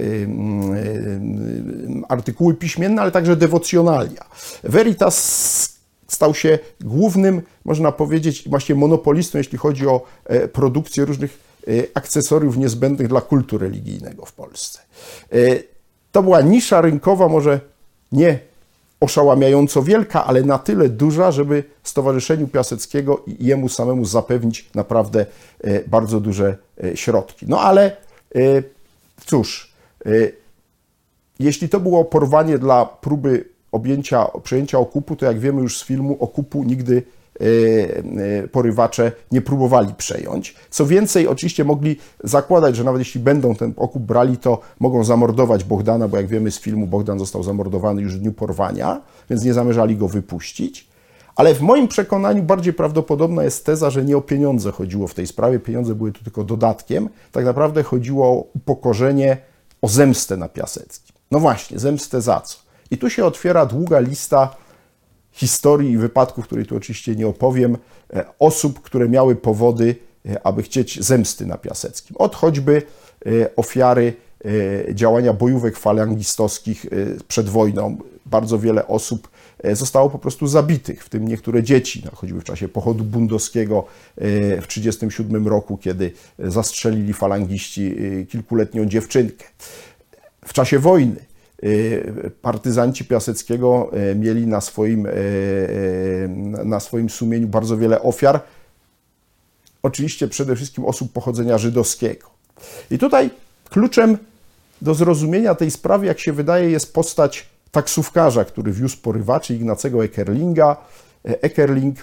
artykuły piśmienne, ale także dewocjonalia. Veritas stał się głównym, można powiedzieć, właśnie monopolistą, jeśli chodzi o produkcję różnych akcesoriów niezbędnych dla kultu religijnego w Polsce. To była nisza rynkowa, może nie oszałamiająco wielka, ale na tyle duża, żeby Stowarzyszeniu Piaseckiego i jemu samemu zapewnić naprawdę bardzo duże środki. No ale cóż, jeśli to było porwanie dla próby objęcia, przejęcia okupu, to jak wiemy już z filmu, okupu nigdy porywacze nie próbowali przejąć. Co więcej, oczywiście mogli zakładać, że nawet jeśli będą ten okup brali, to mogą zamordować Bohdana, bo jak wiemy z filmu, Bohdan został zamordowany już w dniu porwania, więc nie zamierzali go wypuścić. Ale w moim przekonaniu bardziej prawdopodobna jest teza, że nie o pieniądze chodziło w tej sprawie. Pieniądze były tu tylko dodatkiem. Tak naprawdę chodziło o upokorzenie, o zemstę na Piaseckim. No właśnie, zemstę za co? I tu się otwiera długa lista historii i wypadków, której tu oczywiście nie opowiem, osób, które miały powody, aby chcieć zemsty na Piaseckim. Od choćby ofiary działania bojówek falangistowskich przed wojną. Bardzo wiele osób zostało po prostu zabitych, w tym niektóre dzieci, no, choćby w czasie pochodu bundowskiego w tysiąc dziewięćset trzydziestym siódmym roku, kiedy zastrzelili falangiści kilkuletnią dziewczynkę. W czasie wojny partyzanci Piaseckiego mieli na swoim, na swoim sumieniu bardzo wiele ofiar, oczywiście przede wszystkim osób pochodzenia żydowskiego. I tutaj kluczem do zrozumienia tej sprawy, jak się wydaje, jest postać taksówkarza, który wiózł porywaczy, Ignacego Eckerlinga. Eckerling,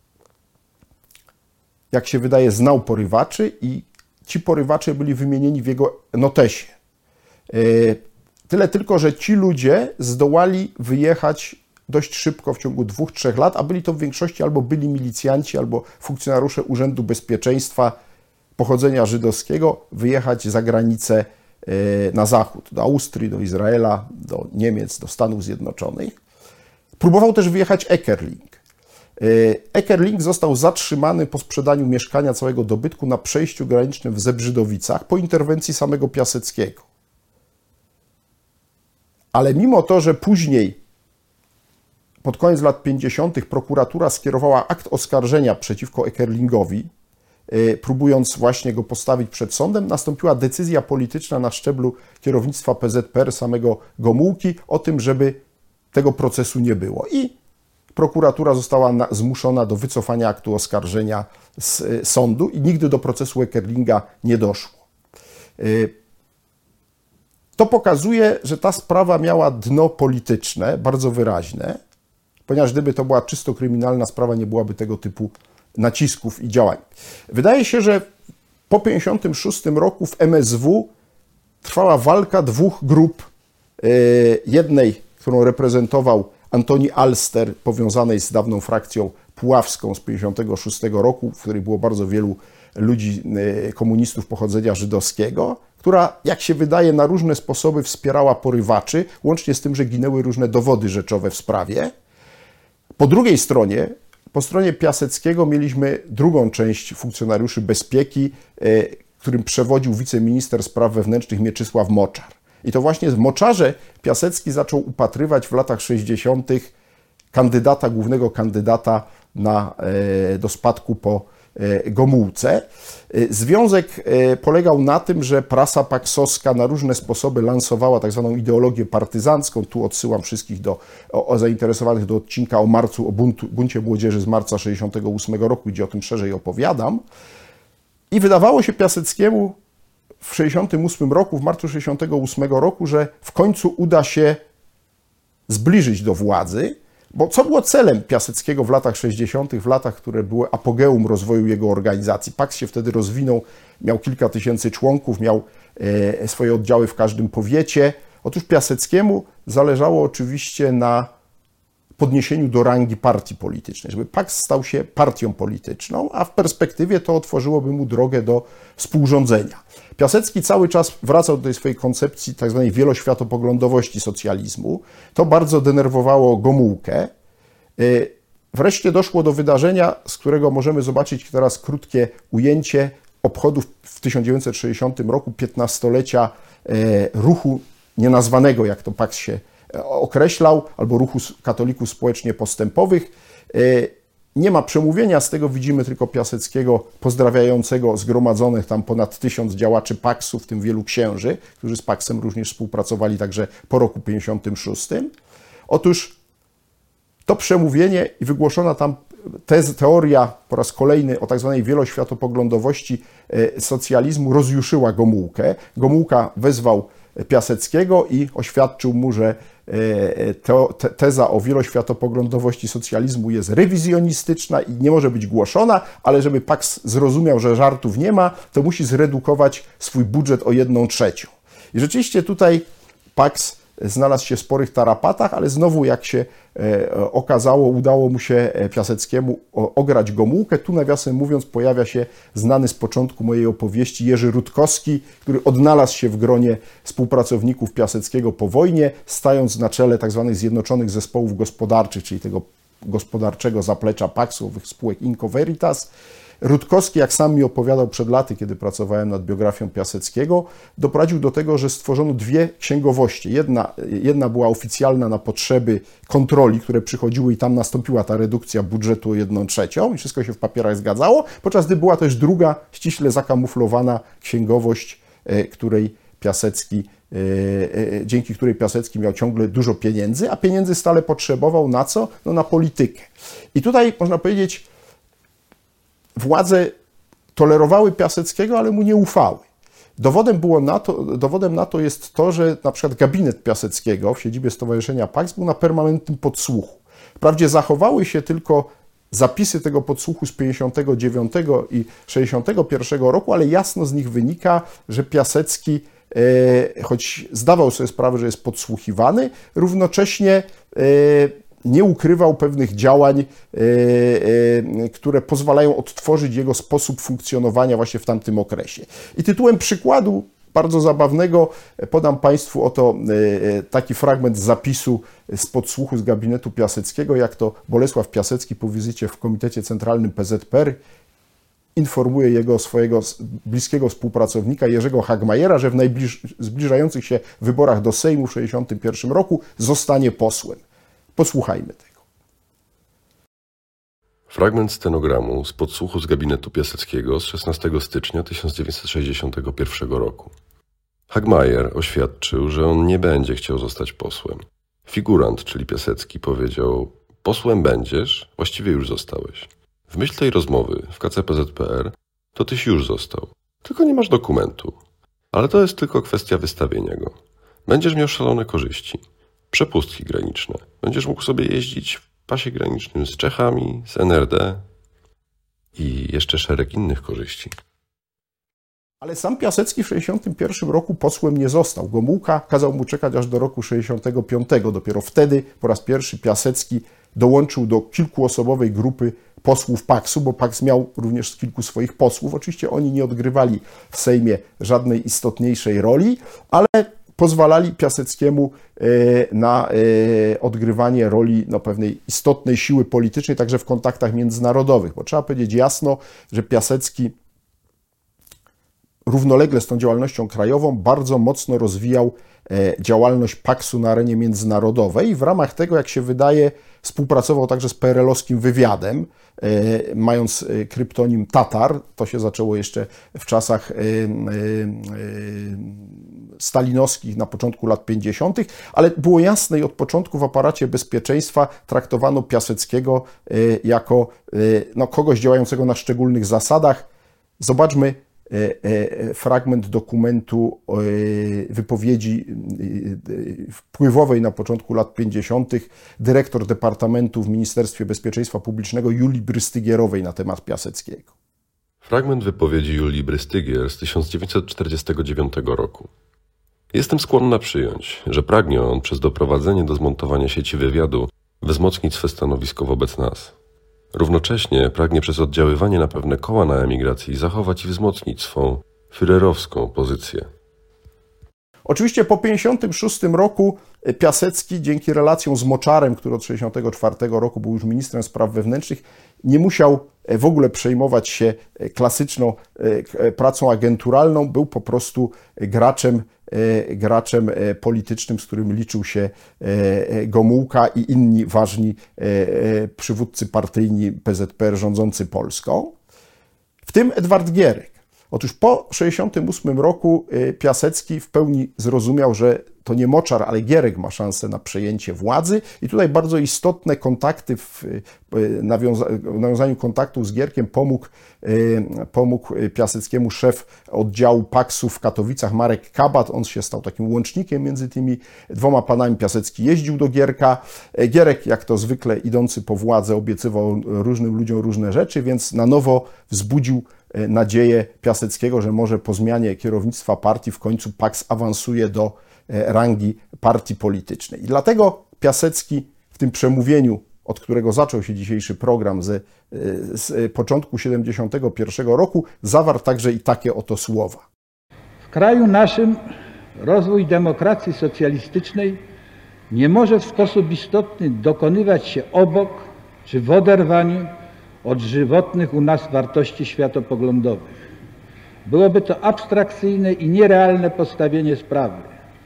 jak się wydaje, znał porywaczy i ci porywacze byli wymienieni w jego notesie. Tyle tylko, że ci ludzie zdołali wyjechać dość szybko, w ciągu dwóch, trzech lat, a byli to w większości albo byli milicjanci, albo funkcjonariusze Urzędu Bezpieczeństwa pochodzenia żydowskiego, wyjechać za granicę na zachód, do Austrii, do Izraela, do Niemiec, do Stanów Zjednoczonych. Próbował też wyjechać Eckerling. Eckerling został zatrzymany po sprzedaniu mieszkania, całego dobytku na przejściu granicznym w Zebrzydowicach po interwencji samego Piaseckiego. Ale mimo to, że później, pod koniec lat pięćdziesiątych, prokuratura skierowała akt oskarżenia przeciwko Eckerlingowi, próbując właśnie go postawić przed sądem, nastąpiła decyzja polityczna na szczeblu kierownictwa P Z P R samego Gomułki o tym, żeby tego procesu nie było. I prokuratura została na, zmuszona do wycofania aktu oskarżenia z sądu i nigdy do procesu Eckerlinga nie doszło. To pokazuje, że ta sprawa miała dno polityczne, bardzo wyraźne, ponieważ gdyby to była czysto kryminalna sprawa, nie byłaby tego typu nacisków i działań. Wydaje się, że po pięćdziesiątym szóstym roku w M S W trwała walka dwóch grup. Jednej, którą reprezentował Antoni Alster, powiązanej z dawną frakcją puławską z pięćdziesiątego szóstego roku, w której było bardzo wielu ludzi, komunistów pochodzenia żydowskiego, która, jak się wydaje, na różne sposoby wspierała porywaczy, łącznie z tym, że ginęły różne dowody rzeczowe w sprawie. Po drugiej stronie, po stronie Piaseckiego, mieliśmy drugą część funkcjonariuszy bezpieki, którym przewodził wiceminister spraw wewnętrznych Mieczysław Moczar. I to właśnie w Moczarze Piasecki zaczął upatrywać w latach sześćdziesiątych kandydata, głównego kandydata na, do spadku po Gomułce. Związek polegał na tym, że prasa paksowska na różne sposoby lansowała tak zwaną ideologię partyzancką. Tu odsyłam wszystkich do, o, o zainteresowanych do odcinka o marcu, o buntu, buncie młodzieży z marca sześćdziesiątego ósmego roku, gdzie o tym szerzej opowiadam. I wydawało się Piaseckiemu w sześćdziesiątym ósmym roku, w marcu sześćdziesiątego ósmego roku, że w końcu uda się zbliżyć do władzy, bo co było celem Piaseckiego w latach sześćdziesiątych, w latach, które były apogeum rozwoju jego organizacji. Paks się wtedy rozwinął, miał kilka tysięcy członków, miał e, swoje oddziały w każdym powiecie. Otóż Piaseckiemu zależało oczywiście na podniesieniu do rangi partii politycznej, żeby Paks stał się partią polityczną, a w perspektywie to otworzyłoby mu drogę do współrządzenia. Piasecki cały czas wracał do tej swojej koncepcji tak zwanej wieloświatopoglądowości socjalizmu. To bardzo denerwowało Gomułkę. Wreszcie doszło do wydarzenia, z którego możemy zobaczyć teraz krótkie ujęcie obchodów w tysiąc dziewięćset sześćdziesiątym roku piętnastolecia ruchu nienazwanego, jak to Paks się określał, albo ruchu katolików społecznie postępowych. Nie ma przemówienia, z tego widzimy tylko Piaseckiego pozdrawiającego zgromadzonych tam ponad tysiąc działaczy Paksu, w tym wielu księży, którzy z Paksem również współpracowali także po roku pięćdziesiątym szóstym. Otóż to przemówienie i wygłoszona tam tez, teoria po raz kolejny o tak zwanej wieloświatopoglądowości socjalizmu rozjuszyła Gomułkę. Gomułka wezwał Piaseckiego i oświadczył mu, że te, teza o wieloświatopoglądowości socjalizmu jest rewizjonistyczna i nie może być głoszona, ale żeby Paks zrozumiał, że żartów nie ma, to musi zredukować swój budżet o jedną trzecią. I rzeczywiście tutaj Paks znalazł się w sporych tarapatach, ale znowu, jak się okazało, udało mu się Piaseckiemu ograć Gomułkę. Tu, nawiasem mówiąc, pojawia się znany z początku mojej opowieści Jerzy Rutkowski, który odnalazł się w gronie współpracowników Piaseckiego po wojnie, stając na czele tzw. Zjednoczonych Zespołów Gospodarczych, czyli tego gospodarczego zaplecza Paksu, owych spółek Inco Veritas. Rutkowski, jak sam mi opowiadał przed laty, kiedy pracowałem nad biografią Piaseckiego, doprowadził do tego, że stworzono dwie księgowości. Jedna, jedna była oficjalna na potrzeby kontroli, które przychodziły i tam nastąpiła ta redukcja budżetu o jedną trzecią i wszystko się w papierach zgadzało, podczas gdy była też druga, ściśle zakamuflowana księgowość, której Piasecki, dzięki której Piasecki miał ciągle dużo pieniędzy, a pieniędzy stale potrzebował na co? No na politykę. I tutaj można powiedzieć, władze tolerowały Piaseckiego, ale mu nie ufały. Dowodem, było na to, dowodem na to jest to, że na przykład gabinet Piaseckiego w siedzibie Stowarzyszenia Paks był na permanentnym podsłuchu. Wprawdzie zachowały się tylko zapisy tego podsłuchu z pięćdziesiątego dziewiątego i sześćdziesiątego pierwszego roku, ale jasno z nich wynika, że Piasecki, e, choć zdawał sobie sprawę, że jest podsłuchiwany, równocześnie e, nie ukrywał pewnych działań, które pozwalają odtworzyć jego sposób funkcjonowania właśnie w tamtym okresie. I tytułem przykładu bardzo zabawnego podam Państwu oto taki fragment zapisu z podsłuchu z gabinetu Piaseckiego, jak to Bolesław Piasecki po wizycie w Komitecie Centralnym P Z P R informuje jego swojego bliskiego współpracownika Jerzego Hagmajera, że w najbliż, zbliżających się wyborach do Sejmu w tysiąc dziewięćset sześćdziesiątym pierwszym roku zostanie posłem. Posłuchajmy tego.
Fragment stenogramu z podsłuchu z gabinetu Piaseckiego z szesnastego stycznia tysiąc dziewięćset sześćdziesiątego pierwszego roku. Hagmajer oświadczył, że on nie będzie chciał zostać posłem. Figurant, czyli Piasecki, powiedział: posłem będziesz, właściwie już zostałeś. W myśl tej rozmowy w K C P Z P R to tyś już został, tylko nie masz dokumentu. Ale to jest tylko kwestia wystawienia go. Będziesz miał szalone korzyści. Przepustki graniczne. Będziesz mógł sobie jeździć w pasie granicznym z Czechami, z N R D i jeszcze szereg innych korzyści.
Ale sam Piasecki w tysiąc dziewięćset sześćdziesiątym pierwszym roku posłem nie został. Gomułka kazał mu czekać aż do roku tysiąc dziewięćset sześćdziesiątego piątego. Dopiero wtedy po raz pierwszy Piasecki dołączył do kilkuosobowej grupy posłów Paksu, bo Paks miał również kilku swoich posłów. Oczywiście oni nie odgrywali w Sejmie żadnej istotniejszej roli, ale pozwalali Piaseckiemu na odgrywanie roli no, pewnej istotnej siły politycznej, także w kontaktach międzynarodowych. Bo trzeba powiedzieć jasno, że Piasecki równolegle z tą działalnością krajową bardzo mocno rozwijał działalność Paksu na arenie międzynarodowej i w ramach tego, jak się wydaje, współpracował także z P R L-owskim wywiadem, mając kryptonim Tatar. To się zaczęło jeszcze w czasach stalinowskich na początku lat pięćdziesiątych, ale było jasne i od początku w aparacie bezpieczeństwa traktowano Piaseckiego jako no, kogoś działającego na szczególnych zasadach. Zobaczmy fragment dokumentu wypowiedzi wpływowej na początku lat pięćdziesiątych dyrektor Departamentu w Ministerstwie Bezpieczeństwa Publicznego Julii Brystygierowej na temat Piaseckiego.
Fragment wypowiedzi Julii Brystygier z tysiąc dziewięćset czterdziestego dziewiątego roku. Jestem skłonna przyjąć, że pragnie on przez doprowadzenie do zmontowania sieci wywiadu wzmocnić swe stanowisko wobec nas. Równocześnie pragnie przez oddziaływanie na pewne koła na emigracji zachować i wzmocnić swą führerowską pozycję.
Oczywiście po tysiąc dziewięćset pięćdziesiątym szóstym roku Piasecki dzięki relacjom z Moczarem, który od tysiąc dziewięćset sześćdziesiątego czwartego roku był już ministrem spraw wewnętrznych, nie musiał w ogóle przejmować się klasyczną pracą agenturalną, był po prostu graczem, graczem politycznym, z którym liczył się Gomułka i inni ważni przywódcy partyjni P Z P R rządzący Polską, w tym Edward Gierek. Otóż po tysiąc dziewięćset sześćdziesiątym ósmym roku Piasecki w pełni zrozumiał, że to nie Moczar, ale Gierek ma szansę na przejęcie władzy i tutaj bardzo istotne kontakty w nawiąza nawiązaniu kontaktów z Gierkiem pomógł, pomógł Piaseckiemu szef oddziału Paksu w Katowicach Marek Kabat. On się stał takim łącznikiem między tymi dwoma panami. Piasecki jeździł do Gierka. Gierek, jak to zwykle idący po władzę, obiecywał różnym ludziom różne rzeczy, więc na nowo wzbudził nadzieję Piaseckiego, że może po zmianie kierownictwa partii w końcu Paks awansuje do rangi partii politycznej. I dlatego Piasecki w tym przemówieniu, od którego zaczął się dzisiejszy program z, z początku tysiąc dziewięćset siedemdziesiątego pierwszego roku, zawarł także i takie oto słowa.
W kraju naszym rozwój demokracji socjalistycznej nie może w sposób istotny dokonywać się obok czy w oderwaniu od żywotnych u nas wartości światopoglądowych. Byłoby to abstrakcyjne i nierealne postawienie sprawy.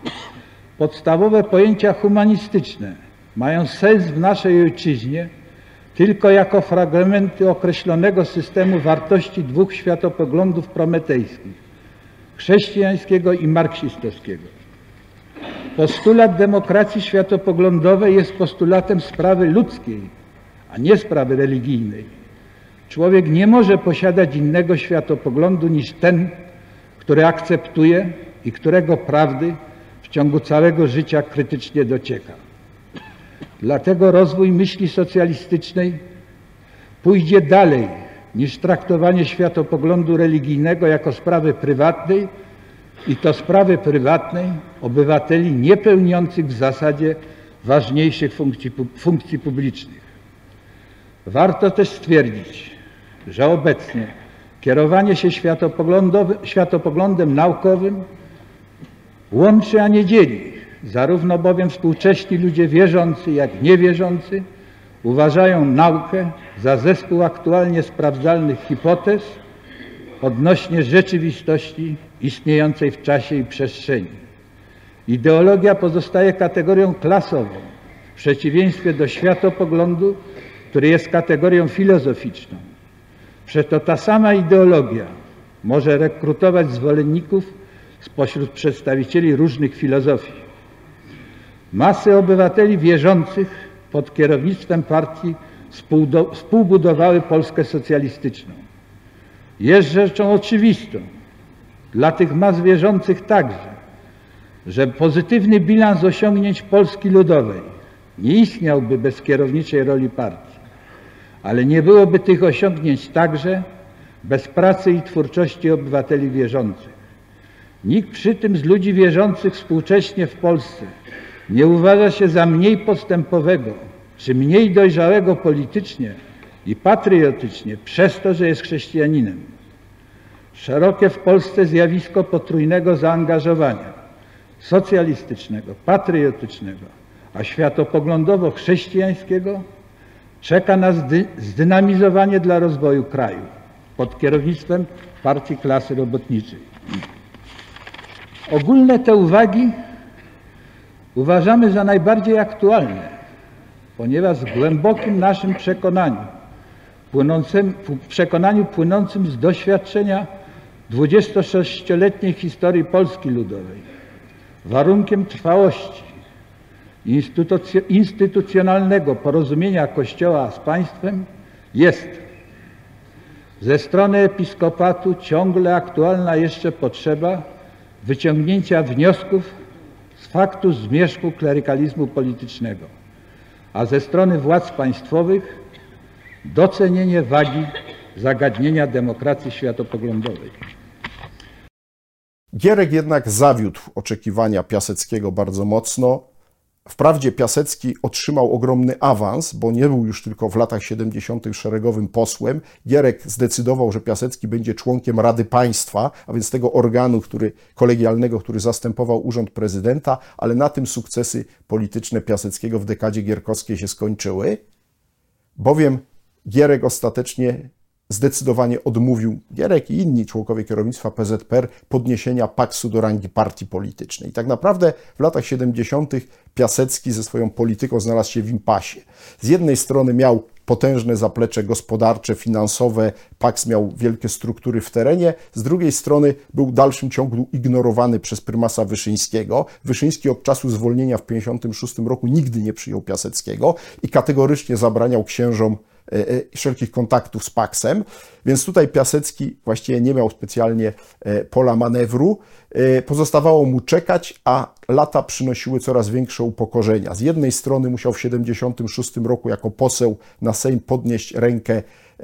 Podstawowe pojęcia humanistyczne mają sens w naszej ojczyźnie tylko jako fragmenty określonego systemu wartości dwóch światopoglądów prometejskich, chrześcijańskiego i marksistowskiego. Postulat demokracji światopoglądowej jest postulatem sprawy ludzkiej, a nie sprawy religijnej. Człowiek nie może posiadać innego światopoglądu niż ten, który akceptuje i którego prawdy w ciągu całego życia krytycznie docieka. Dlatego rozwój myśli socjalistycznej pójdzie dalej niż traktowanie światopoglądu religijnego jako sprawy prywatnej i to sprawy prywatnej obywateli niepełniących w zasadzie ważniejszych funkcji, funkcji publicznych. Warto też stwierdzić, że obecnie kierowanie się światopoglądem naukowym łączy, a nie dzieli. Zarówno bowiem współcześni ludzie wierzący, jak niewierzący uważają naukę za zespół aktualnie sprawdzalnych hipotez odnośnie rzeczywistości istniejącej w czasie i przestrzeni. Ideologia pozostaje kategorią klasową, w przeciwieństwie do światopoglądu, który jest kategorią filozoficzną. Przeto ta sama ideologia może rekrutować zwolenników spośród przedstawicieli różnych filozofii. Masy obywateli wierzących pod kierownictwem partii współbudowały Polskę socjalistyczną. Jest rzeczą oczywistą dla tych mas wierzących także, że pozytywny bilans osiągnięć Polski Ludowej nie istniałby bez kierowniczej roli partii, ale nie byłoby tych osiągnięć także bez pracy i twórczości obywateli wierzących. Nikt przy tym z ludzi wierzących współcześnie w Polsce nie uważa się za mniej postępowego czy mniej dojrzałego politycznie i patriotycznie przez to, że jest chrześcijaninem. Szerokie w Polsce zjawisko potrójnego zaangażowania socjalistycznego, patriotycznego, a światopoglądowo chrześcijańskiego czeka na zdy, zdynamizowanie dla rozwoju kraju pod kierownictwem Partii Klasy Robotniczej. Ogólne te uwagi uważamy za najbardziej aktualne, ponieważ w głębokim naszym przekonaniu, płynącym, w przekonaniu płynącym z doświadczenia dwudziestosześcioletniej historii Polski Ludowej, warunkiem trwałości instytucjonalnego porozumienia Kościoła z państwem jest ze strony episkopatu ciągle aktualna jeszcze potrzeba wyciągnięcia wniosków z faktu zmierzchu klerykalizmu politycznego, a ze strony władz państwowych docenienie wagi zagadnienia demokracji światopoglądowej.
Gierek jednak zawiódł oczekiwania Piaseckiego bardzo mocno. Wprawdzie Piasecki otrzymał ogromny awans, bo nie był już tylko w latach siedemdziesiątych szeregowym posłem. Gierek zdecydował, że Piasecki będzie członkiem Rady Państwa, a więc tego organu który, kolegialnego, który zastępował urząd prezydenta, ale na tym sukcesy polityczne Piaseckiego w dekadzie gierkowskiej się skończyły, bowiem Gierek ostatecznie zdecydowanie odmówił, Gierek i inni członkowie kierownictwa P Z P R, podniesienia paksu do rangi partii politycznej. I tak naprawdę w latach siedemdziesiątych Piasecki ze swoją polityką znalazł się w impasie. Z jednej strony miał potężne zaplecze gospodarcze, finansowe, Paks miał wielkie struktury w terenie, z drugiej strony był w dalszym ciągu ignorowany przez prymasa Wyszyńskiego. Wyszyński od czasu zwolnienia w tysiąc dziewięćset pięćdziesiątym szóstym roku nigdy nie przyjął Piaseckiego i kategorycznie zabraniał księżom wszelkich kontaktów z Paksem, więc tutaj Piasecki właściwie nie miał specjalnie pola manewru. Pozostawało mu czekać, a lata przynosiły coraz większe upokorzenia. Z jednej strony musiał w tysiąc dziewięćset siedemdziesiątym szóstym roku jako poseł na Sejm podnieść rękę,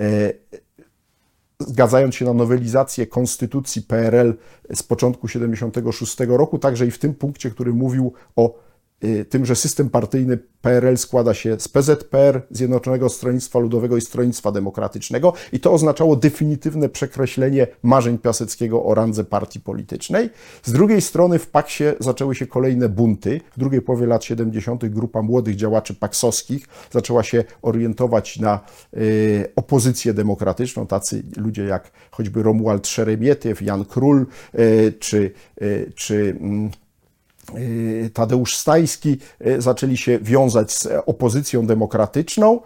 zgadzając się na nowelizację konstytucji P R L z początku tysiąc dziewięćset siedemdziesiątego szóstego roku, także i w tym punkcie, który mówił o tym, że system partyjny P R L składa się z P Z P R, Zjednoczonego Stronnictwa Ludowego i Stronnictwa Demokratycznego i to oznaczało definitywne przekreślenie marzeń Piaseckiego o randze partii politycznej. Z drugiej strony w Paksie zaczęły się kolejne bunty. W drugiej połowie lat siedemdziesiątych grupa młodych działaczy paksowskich zaczęła się orientować na y, opozycję demokratyczną, tacy ludzie jak choćby Romuald Szeremietiew, Jan Król y, czy, y, czy y, Tadeusz Stajski zaczęli się wiązać z opozycją demokratyczną,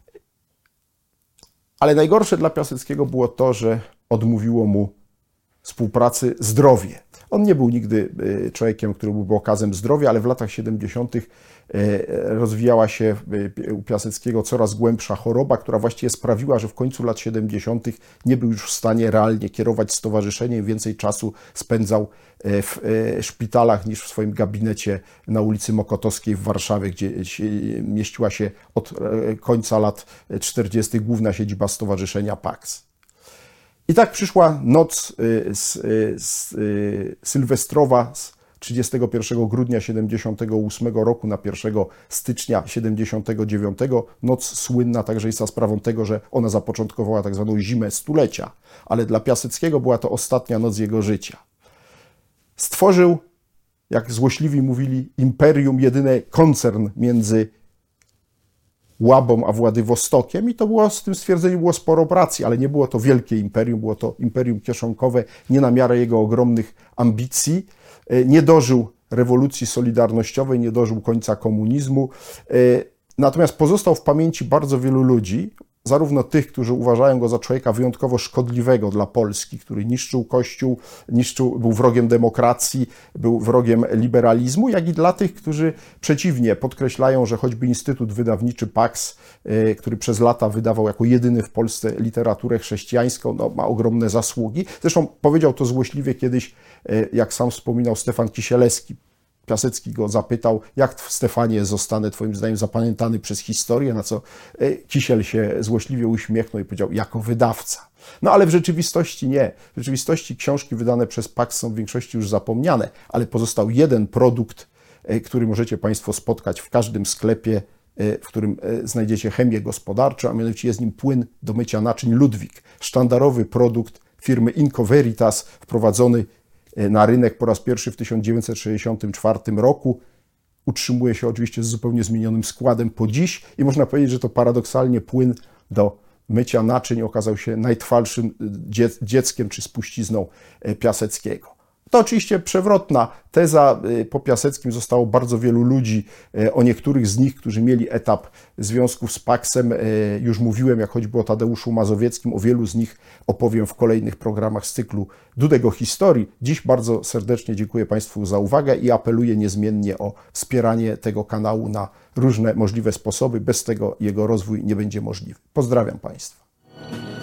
ale najgorsze dla Piaseckiego było to, że odmówiło mu współpracy zdrowie. On nie był nigdy człowiekiem, który byłby okazem zdrowia, ale w latach siedemdziesiątych rozwijała się u Piaseckiego coraz głębsza choroba, która właściwie sprawiła, że w końcu lat siedemdziesiątych nie był już w stanie realnie kierować stowarzyszeniem, więcej czasu spędzał w szpitalach niż w swoim gabinecie na ulicy Mokotowskiej w Warszawie, gdzie mieściła się od końca lat czterdziestych główna siedziba stowarzyszenia Paks. I tak przyszła noc z, z, sylwestrowa z trzydziestego pierwszego grudnia siedemdziesiątego ósmego roku na pierwszego stycznia siedemdziesiątego dziewiątego. Noc słynna także i za sprawą tego, że ona zapoczątkowała tak zwaną zimę stulecia, ale dla Piaseckiego była to ostatnia noc jego życia. Stworzył, jak złośliwi mówili, imperium, jedyny koncern między Łabą a Władywostokiem i to było, z tym stwierdzeniem było sporo pracy, ale nie było to wielkie imperium, było to imperium kieszonkowe, nie na miarę jego ogromnych ambicji. Nie dożył rewolucji solidarnościowej, nie dożył końca komunizmu, natomiast pozostał w pamięci bardzo wielu ludzi, zarówno tych, którzy uważają go za człowieka wyjątkowo szkodliwego dla Polski, który niszczył Kościół, niszczył, był wrogiem demokracji, był wrogiem liberalizmu, jak i dla tych, którzy przeciwnie podkreślają, że choćby Instytut Wydawniczy Paks, który przez lata wydawał jako jedyny w Polsce literaturę chrześcijańską, no, ma ogromne zasługi. Zresztą powiedział to złośliwie kiedyś, jak sam wspominał Stefan Kisielewski, Piasecki go zapytał, jak Stefanie zostanę twoim zdaniem zapamiętany przez historię, na co Kisiel się złośliwie uśmiechnął i powiedział, jako wydawca. No ale w rzeczywistości nie. W rzeczywistości książki wydane przez Pax są w większości już zapomniane, ale pozostał jeden produkt, który możecie Państwo spotkać w każdym sklepie, w którym znajdziecie chemię gospodarczą, a mianowicie jest nim płyn do mycia naczyń Ludwik. Sztandarowy produkt firmy Inco Veritas, wprowadzony na rynek po raz pierwszy w tysiąc dziewięćset sześćdziesiątym czwartym roku. Utrzymuje się oczywiście z zupełnie zmienionym składem po dziś i można powiedzieć, że to paradoksalnie płyn do mycia naczyń okazał się najtrwalszym dzieckiem czy spuścizną Piaseckiego. To oczywiście przewrotna teza. Po Piaseckim zostało bardzo wielu ludzi. O niektórych z nich, którzy mieli etap związków z Paxem, już mówiłem, jak choćby o Tadeuszu Mazowieckim. O wielu z nich opowiem w kolejnych programach z cyklu Dudek Historii. Dziś bardzo serdecznie dziękuję Państwu za uwagę i apeluję niezmiennie o wspieranie tego kanału na różne możliwe sposoby. Bez tego jego rozwój nie będzie możliwy. Pozdrawiam Państwa.